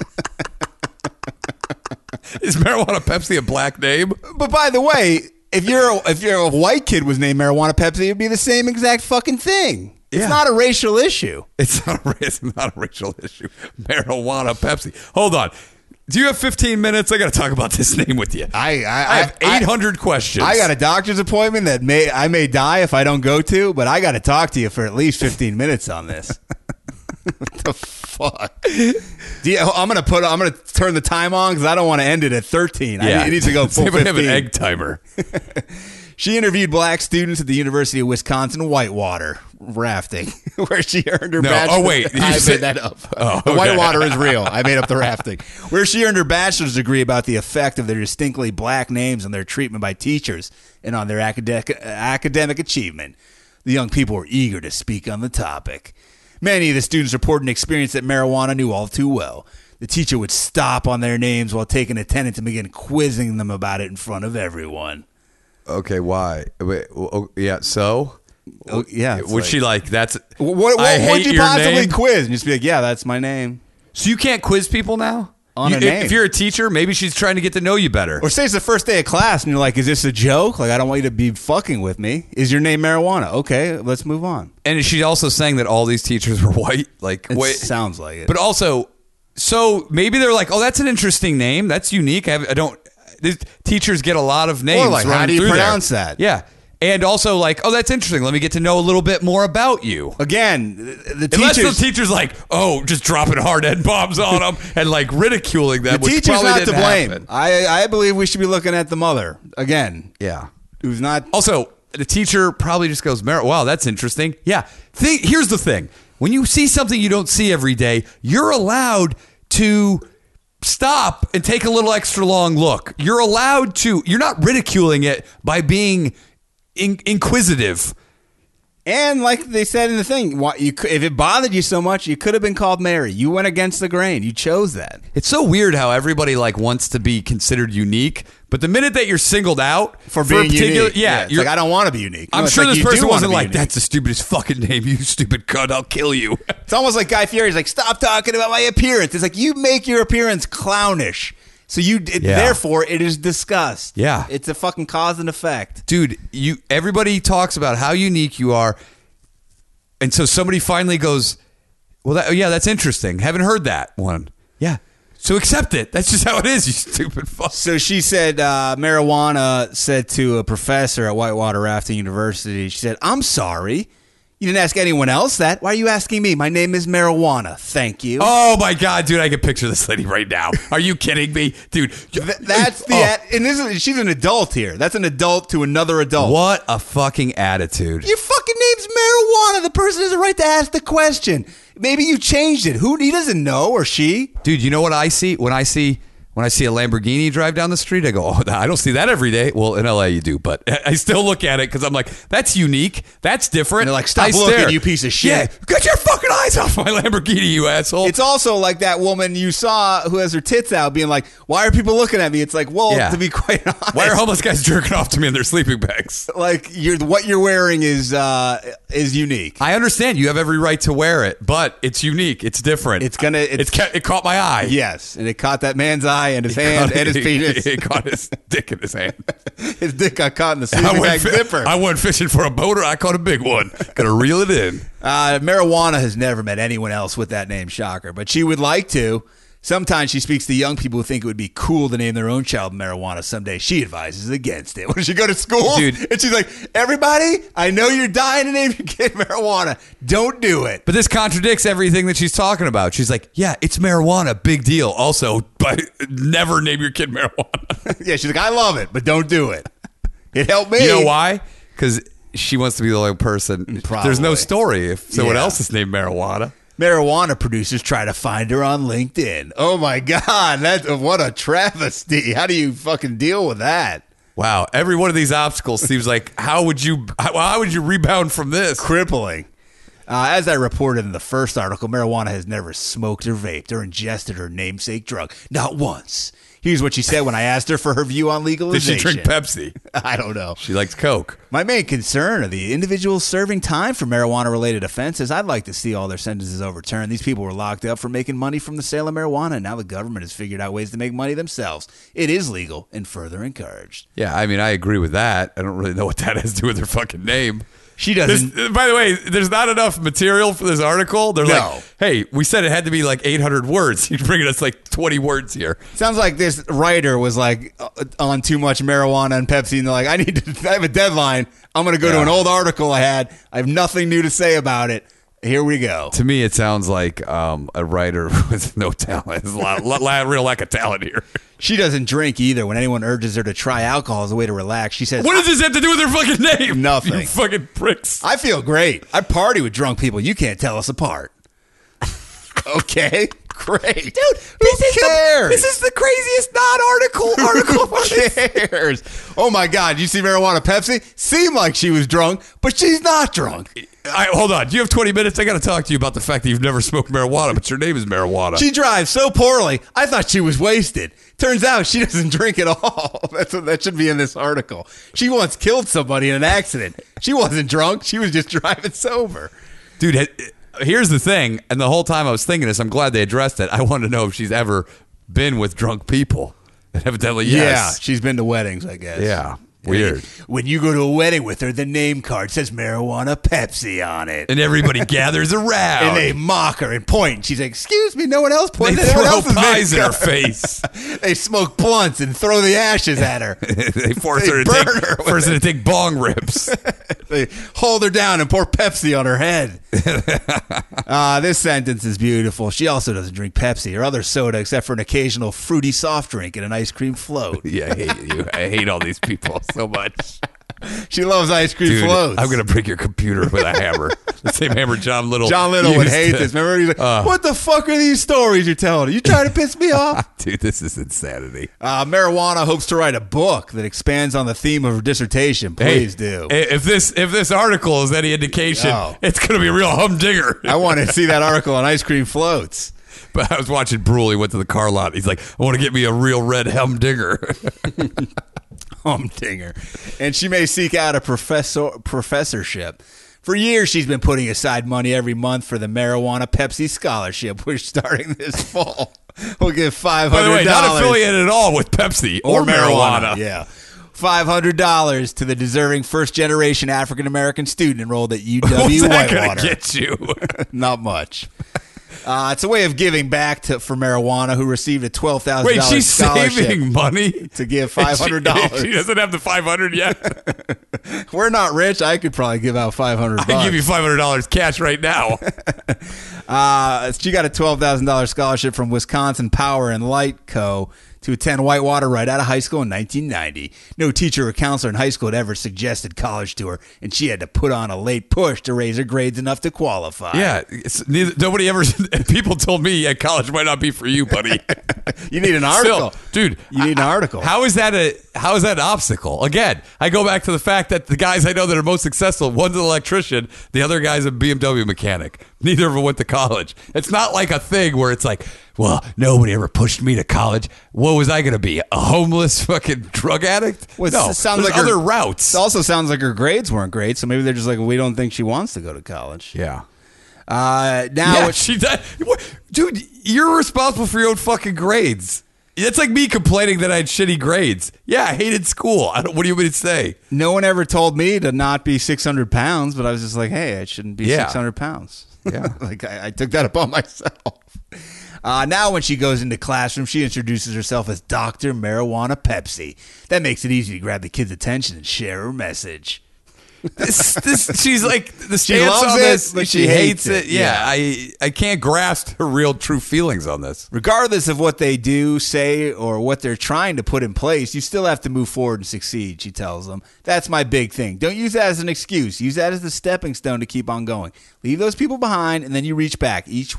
Is marijuana Pepsi a black name? But by the way, if you're a white kid was named marijuana Pepsi, it'd be the same exact fucking thing. It's Yeah. not a racial issue. It's not a racial issue. Marijuana Pepsi. Hold on. Do you have 15 minutes? I got to talk about this name with you. I have 800 questions. I got a doctor's appointment that I may die if I don't go to, but I got to talk to you for at least 15 minutes on this. What the fuck? I'm gonna turn the time on because I don't want to end it at 13. Yeah. It needs to go Does full anybody 15. have an egg timer? She interviewed black students at the University of Wisconsin whitewater rafting, where she earned her bachelor's. Oh, wait. I You said- made that up. Oh, The okay. whitewater is real. I made up the rafting. Where she earned her bachelor's degree about the effect of their distinctly black names on their treatment by teachers and on their academic achievement. The young people were eager to speak on the topic. Many of the students reported an experience that marijuana knew all too well. The teacher would stop on their names while taking attendance and begin quizzing them about it in front of everyone. Okay, why? Wait, yeah, so? Oh, yeah, it's Was like- she like, that's... What I would hate you your possibly name? quiz? And just be like, yeah, that's my name. So you can't quiz people now? On a If- name. If you're a teacher, maybe she's trying to get to know you better. Or say it's the first day of class and you're like, is this a joke? Like, I don't want you to be fucking with me. Is your name marijuana? Okay, let's move on. And is she also saying that all these teachers were white? Like, It wait, sounds like it. but also, so maybe they're like, oh, that's an interesting name. That's unique. I don't. These teachers get a lot of names. Or like, how running do you through there. pronounce that? Yeah, and also like, oh, that's interesting. Let me get to know a little bit more about you. Again, the Unless teachers, the teacher's like, oh, just dropping hard N bombs on them and like ridiculing them. the which teacher's probably not to didn't blame. happen. I believe we should be looking at the mother. Again, Yeah. who's not. Also, the teacher probably just goes, wow, that's interesting. Yeah. Here's the thing. When you see something you don't see every day, you're allowed to stop and take a little extra long look. You're allowed to, you're not ridiculing it by being inquisitive. And like they said in the thing, if it bothered you so much, you could have been called Mary. You went against the grain. You chose that. It's so weird how everybody like wants to be considered unique, but the minute that you're singled out For being a particular, unique. yeah, It's you're, like, I don't want to be unique. No, I'm it's sure like, this you do person wanna wasn't be like, unique. that's the stupidest fucking name, you stupid cunt, I'll kill you. It's almost like Guy Fieri's like, stop talking about my appearance. It's like, you make your appearance clownish. So therefore, it is discussed. Yeah. It's a fucking cause and effect. Dude, everybody talks about how unique you are. And so somebody finally goes, well, that's interesting. Haven't heard that one. Yeah. So accept it. That's just how it is, you stupid fuck. So she said marijuana said to a professor at Whitewater Rafting University, she said, I'm sorry. You didn't ask anyone else that. Why are you asking me? My name is Marijuana. Thank you. Oh, my God, dude. I can picture this lady right now. Are you kidding me? Dude. That's the... And she's an adult here. That's an adult to another adult. What a fucking attitude. Your fucking name's Marijuana. The person has a right to ask the question. Maybe you changed it. He doesn't know, or she. Dude, you know what I see? When I see a Lamborghini drive down the street, I go, oh, I don't see that every day. Well, in LA you do, but I still look at it because I'm like, that's unique. That's different. And they're like, stop looking, you piece of shit. Yeah, get your fucking eyes off my Lamborghini, you asshole. It's also like that woman you saw who has her tits out being like, why are people looking at me? It's like, well, to be quite honest. Why are homeless guys jerking off to me in their sleeping bags? Like, what you're wearing is unique. I understand. You have every right to wear it, but it's unique. It's different. It caught my eye. Yes, and it caught that man's eye and his hand and his penis. It caught his dick in his hand. His dick got caught in the sleeping bag zipper. I went fishing for a boater. I caught a big one. Got to reel it in. Marijuana has never met anyone else with that name, shocker, but she would like to. Sometimes she speaks to young people who think it would be cool to name their own child Marijuana someday. She advises against it. When she go to school, dude, and she's like, everybody, I know you're dying to name your kid Marijuana. Don't do it. But this contradicts everything that she's talking about. She's like, yeah, it's marijuana. Big deal. Also, but never name your kid Marijuana. Yeah, she's like, I love it, but don't do it. It helped me. You know why? Because she wants to be the only person. Probably. There's no story if someone else is named Marijuana. Marijuana producers try to find her on LinkedIn. Oh my God, what a travesty. How do you fucking deal with that? Wow, every one of these obstacles seems like, how would you rebound from this? Crippling. As I reported in the first article, Marijuana has never smoked or vaped or ingested her namesake drug. Not once. Here's what she said when I asked her for her view on legalization. Did she drink Pepsi? I don't know. She likes Coke. My main concern are the individuals serving time for marijuana-related offenses. I'd like to see all their sentences overturned. These people were locked up for making money from the sale of marijuana, and now the government has figured out ways to make money themselves. It is legal and further encouraged. Yeah, I mean, I agree with that. I don't really know what that has to do with her fucking name. She doesn't. By the way, there's not enough material for this article. They're like, hey, we said it had to be like 800 words. You're bringing us like 20 words here. Sounds like this writer was like on too much marijuana and Pepsi, and they're like, I have a deadline. I'm going to go to an old article I had. I have nothing new to say about it. Here we go. To me, it sounds like a writer with no talent. There's a real lack of talent here. She doesn't drink either. When anyone urges her to try alcohol as a way to relax, she says, what does this have to do with her fucking name? Nothing. You fucking pricks. I feel great. I party with drunk people. You can't tell us apart. Okay, great. Dude, This is the craziest non-article. Who cares? Oh my God, you see Marijuana Pepsi? Seemed like she was drunk, but she's not drunk. Hold on. Do you have 20 minutes? I got to talk to you about the fact that you've never smoked marijuana, but your name is Marijuana. She drives so poorly, I thought she was wasted. Turns out she doesn't drink at all. That should be in this article. She once killed somebody in an accident. She wasn't drunk. She was just driving sober. Dude, here's the thing. And the whole time I was thinking this, I'm glad they addressed it. I want to know if she's ever been with drunk people. And evidently, yes. Yeah, she's been to weddings, I guess. Yeah. Weird. When you go to a wedding with her, the name card says Marijuana Pepsi on it. And everybody gathers around. And they mock her and point. And she's like, excuse me, no one else pointed. They throw pies in her face. They smoke blunts and throw the ashes at her. They force her to take bong rips. They hold her down and pour Pepsi on her head. This sentence is beautiful. She also doesn't drink Pepsi or other soda except for an occasional fruity soft drink and an ice cream float. Yeah, I hate you. I hate all these people so much. She loves ice cream floats. I'm going to break your computer with a hammer. The same hammer John Little would hate this. Remember, he's like, what the fuck are these stories you're telling? Are you trying to piss me off? Dude, this is insanity. Marijuana hopes to write a book that expands on the theme of her dissertation. Please do. If this article is any indication, it's going to be a real humdinger. I want to see that article on ice cream floats. But I was watching Brule. He went to the car lot. He's like, I want to get me a real red humdinger. Humdinger. And she may seek out a professorship. For years, she's been putting aside money every month for the Marijuana Pepsi Scholarship, which starting this fall will give $500. By the way, not affiliated at all with Pepsi or marijuana. Yeah. $500 to the deserving first-generation African-American student enrolled at UW What's that gonna Whitewater. get you? Not much. It's a way of giving back for marijuana, who received a $12,000 Wait, she's scholarship saving money to give $500. She doesn't have the $500 yet. We're not rich. I could probably give out $500. I can give you $500 cash right now. She got a $12,000 scholarship from Wisconsin Power and Light Co. to attend Whitewater right out of high school in 1990. No teacher or counselor in high school had ever suggested college to her, and she had to put on a late push to raise her grades enough to qualify. Yeah, nobody ever. People told me college might not be for you, buddy. You need an article, dude. You need an article. How is that an obstacle? Again, I go back to the fact that the guys I know that are most successful, one's an electrician, the other guy's a BMW mechanic. Neither of them went to college. It's not like a thing where it's like, well, nobody ever pushed me to college. What was I going to be? A homeless fucking drug addict? Well, no, it sounds there's like other routes. It also sounds like her grades weren't great, so maybe they're just like, we don't think she wants to go to college. Yeah. Now she does. Dude, you're responsible for your own fucking grades. It's like me complaining that I had shitty grades. Yeah, I hated school. What do you want me to say? no one ever told me to not be 600 pounds, but I was just like, hey, I shouldn't be 600 pounds. Yeah. Like I took that upon myself. Now when she goes into classroom, she introduces herself as Dr. Marijuana Pepsi. That makes it easy to grab the kid's attention and share her message. She's like the She stance loves on it, this, but she hates it. Yeah. I can't grasp her real true feelings on this. Regardless of what they do, say, or what they're trying to put in place, you still have to move forward and succeed, she tells them. That's my big thing. Don't use that as an excuse. Use that as the stepping stone to keep on going. Leave those people behind, and then you reach back. Reach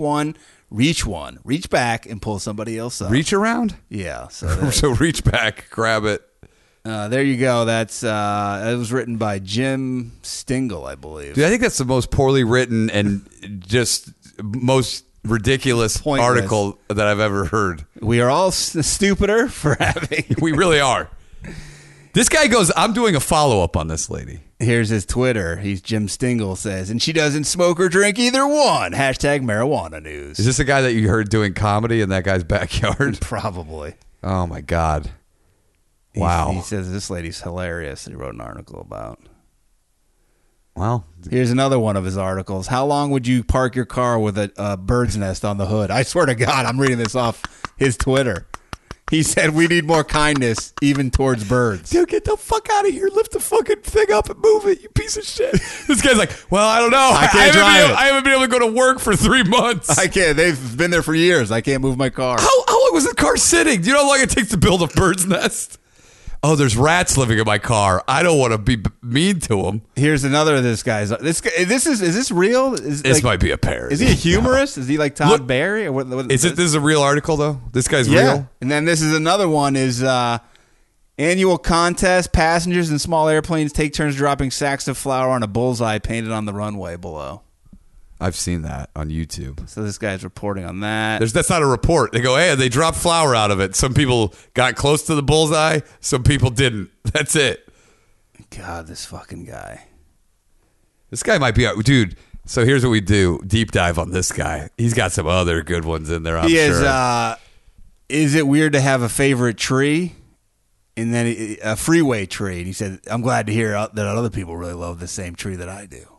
back and pull somebody else up. Reach around? Yeah. So, So reach back, grab it. there you go. That was written by Jim Stingle, I believe. Dude, I think that's the most poorly written and just most ridiculous Pointless. article that I've ever heard. We are all stupider for having. We really are. This guy goes, I'm doing a follow-up on this lady. Here's his Twitter. He's Jim Stingle says, and she doesn't smoke or drink either one. Hashtag marijuana news. Is this a guy that you heard doing comedy in that guy's backyard? Probably. Oh, my God. Wow. He says this lady's hilarious that he wrote an article about. Well, Here's another one of his articles. How long would you park your car with a bird's nest on the hood? I swear to God, I'm reading this off his Twitter. He said, we need more kindness, even towards birds. dude, get the fuck out of here. Lift the fucking thing up and move it, you piece of shit. This guy's like, well, I don't know. I can't drive it. I haven't been able to go to work for 3 months. I can't. They've been there for years. I can't move my car. How long was the car sitting? Do you know how long it takes to build a bird's nest? Oh, there's rats living in my car. I don't want to be mean to them. Here's another of this guy's. Is this real? This might be a parody. Is he a humorist? Is he like Todd Look, Barry? Or what This is a real article, though? This guy's Yeah. real? And then this is another one is annual contest. Passengers in small airplanes take turns dropping sacks of flour on a bullseye painted on the runway below. I've seen that on YouTube. So this guy's reporting on that. That's not a report. They go, hey, they dropped flour out of it. Some people got close to the bullseye. Some people didn't. That's it. God, this fucking guy. This guy might be out. Dude, so here's what we do. Deep dive on this guy. He's got some other good ones in there, I'm sure. Is it weird to have a favorite tree? And then a freeway tree. And he said, I'm glad to hear that other people really love the same tree that I do.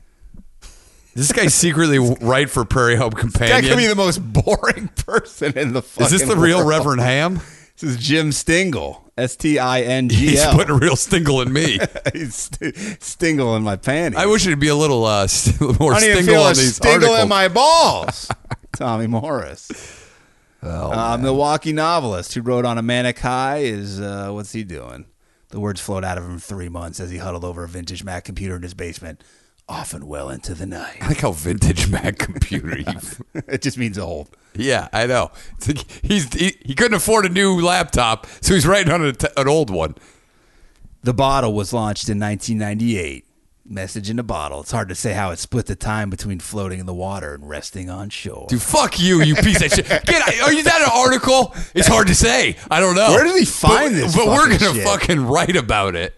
This guy's secretly right for Prairie Home Companion. That could be the most boring person in the fucking Is this the real world. Reverend Ham? This is Jim Stingle. Stingl. He's putting a real stingle in me. He's Stingle in my panties. I wish it'd be a little more I don't even stingle feel on a these stingle articles. in my balls. Tommy Morris. Milwaukee novelist who wrote On a Manic High is, what's he doing? The words flowed out of him for 3 months as he huddled over a vintage Mac computer in his basement, often well into the night. I like how vintage Mac computer. It just means old. Yeah, I know. It's like he couldn't afford a new laptop, so he's writing on an old one. The Bottle was launched in 1998. Message in a bottle. It's hard to say how it split the time between floating in the water and resting on shore. Dude, fuck you, you piece of shit. Are you that an article? It's hard to say. I don't know. Where did he find this But we're fucking gonna shit? fucking write about it.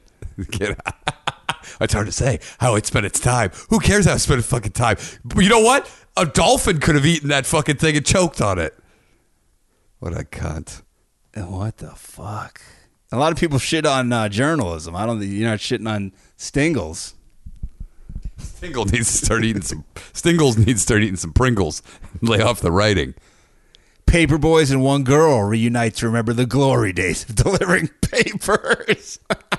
It's hard to say how it spent its time. Who cares how it spent its fucking time? But you know what? A dolphin could have eaten that fucking thing and choked on it. What a cunt. What the fuck? A lot of people shit on journalism. You're not shitting on Stingles. Stingles needs to start eating some Pringles and lay off the writing. Paper boys and one girl reunite to remember the glory days of delivering papers.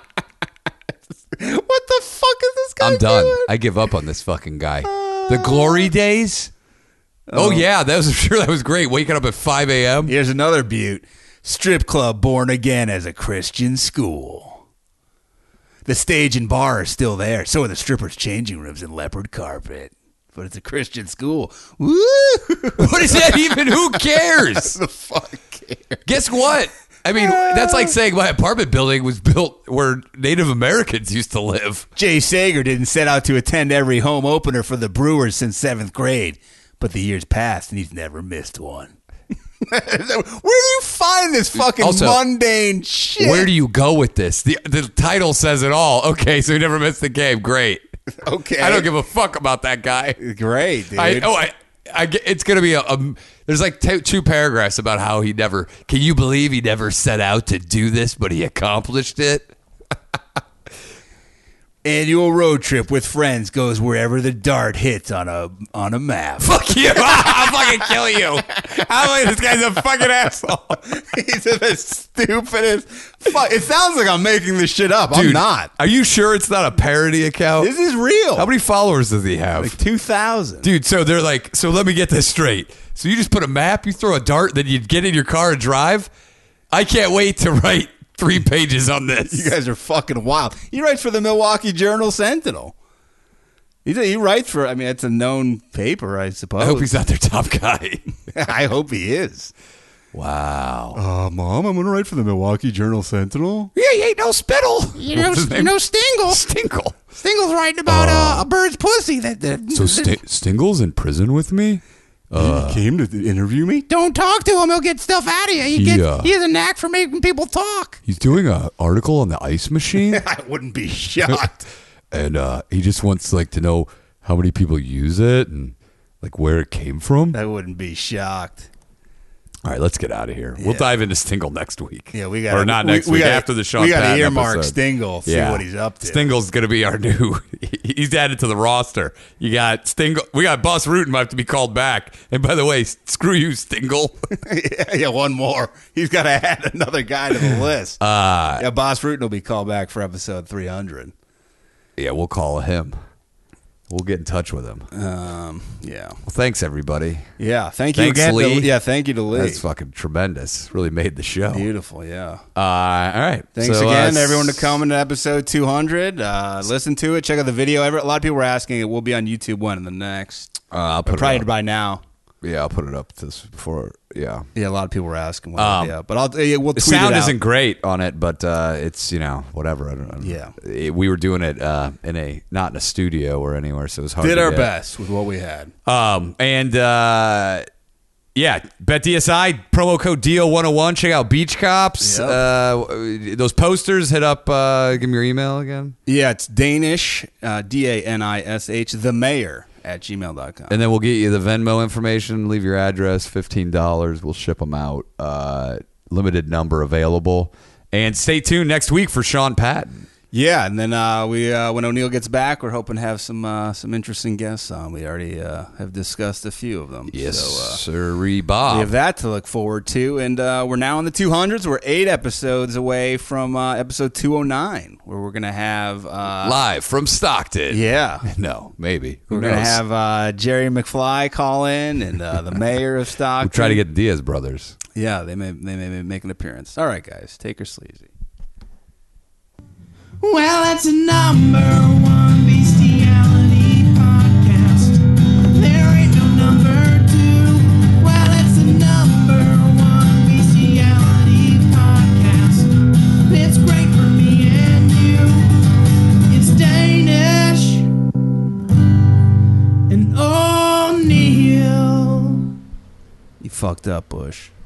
What the fuck is this guy I'm done. doing? I give up on this fucking guy. The glory days? Oh yeah, that was great. Waking up at 5 a.m. Here's another beaut. Strip club born again as a Christian school. The stage and bar are still there. So are the strippers' changing rooms and leopard carpet. But it's a Christian school. Woo! What is that even? Who cares? The fuck cares? Guess what? I mean, that's like saying my apartment building was built where Native Americans used to live. Jay Sager didn't set out to attend every home opener for the Brewers since 7th grade. But the years passed and he's never missed one. Where do you find this fucking mundane shit? Where do you go with this? The title says it all. Okay, so he never missed the game. Great. Okay. I don't give a fuck about that guy. Great, dude. It's going to be there's like two paragraphs about how can you believe he never set out to do this, but he accomplished it? Annual road trip with friends goes wherever the dart hits on a map. Fuck you. I'll fucking kill you. This guy's a fucking asshole. He's the stupidest. Fuck. It sounds like I'm making this shit up. Dude, I'm not. Are you sure it's not a parody account? This is real. How many followers does he have? Like 2,000. Dude, so they're like, so let me get this straight. So you just put a map, you throw a dart, then you get in your car and drive? I can't wait to write 3 pages on this. You guys are fucking wild. He writes for the Milwaukee Journal Sentinel. He writes for, I mean, it's a known paper, I suppose. I hope he's not their top guy. I hope he is. Wow. Mom, I'm going to write for the Milwaukee Journal Sentinel. Yeah, you ain't no spittle. You know Stingle. Stingle. Stingle's writing about a bird's pussy. So Stingle's in prison with me? He came to interview me? Don't talk to him. He'll get stuff out of you. He has a knack for making people talk. He's doing an article on the ice machine. I wouldn't be shocked. And he just wants to know how many people use it and like where it came from. I wouldn't be shocked. All right, let's get out of here. We'll dive into Stingle next week. Yeah, we got or not next week. After the Sean we got Patton to earmark episode. Stingle. See what he's up to. Stingle's going to be our new. He's added to the roster. You got Stingle. We got Boss Rutan might have to be called back. And by the way, screw you, Stingle. yeah, one more. He's got to add another guy to the list. Yeah, Boss Rutan will be called back for episode 300. Yeah, we'll call him. We'll get in touch with him. Yeah. Well, thanks everybody. Yeah, thank you Thanks, again. Lee. Thank you to Lee. That's fucking tremendous. Really made the show. Beautiful, yeah. All right. Thanks again, everyone, to coming to episode 200. Listen to it. Check out the video. A lot of people were asking. It will be on YouTube one and the next. I'll put probably it up. By now. Yeah, I'll put it up before. Yeah. Yeah, a lot of people were asking. But we'll tweet the sound it out. isn't great on it, but it's whatever. I don't. Yeah. We were doing it not in a studio or anywhere, so it was hard. Did to our get. best with what we had. Yeah, BetDSI, promo code DO101. Check out Beach Cops. Yep. Those posters, hit up, give me your email again. Yeah, it's Danish, DANISH, the mayor at gmail.com. And then we'll get you the Venmo information. Leave your address, $15. We'll ship them out. Limited number available. And stay tuned next week for Sean Patton. Yeah, and then when O'Neill gets back, we're hoping to have some interesting guests on. We already have discussed a few of them. Yes, so, sirree, Bob. We have that to look forward to. And we're now in the 200s. We're 8 episodes away from episode 209, where we're going to have... live from Stockton. Yeah. No, maybe. Who We're going to knows? have Jerry McFly call in and the mayor of Stockton. We'll try to get the Diaz brothers. Yeah, they may make an appearance. All right, guys. Take her sleazy. Well, it's a number 1 bestiality podcast. There ain't no number 2. Well, it's a number 1 bestiality podcast. It's great for me and you. It's Danish and O'Neill. You fucked up, Bush.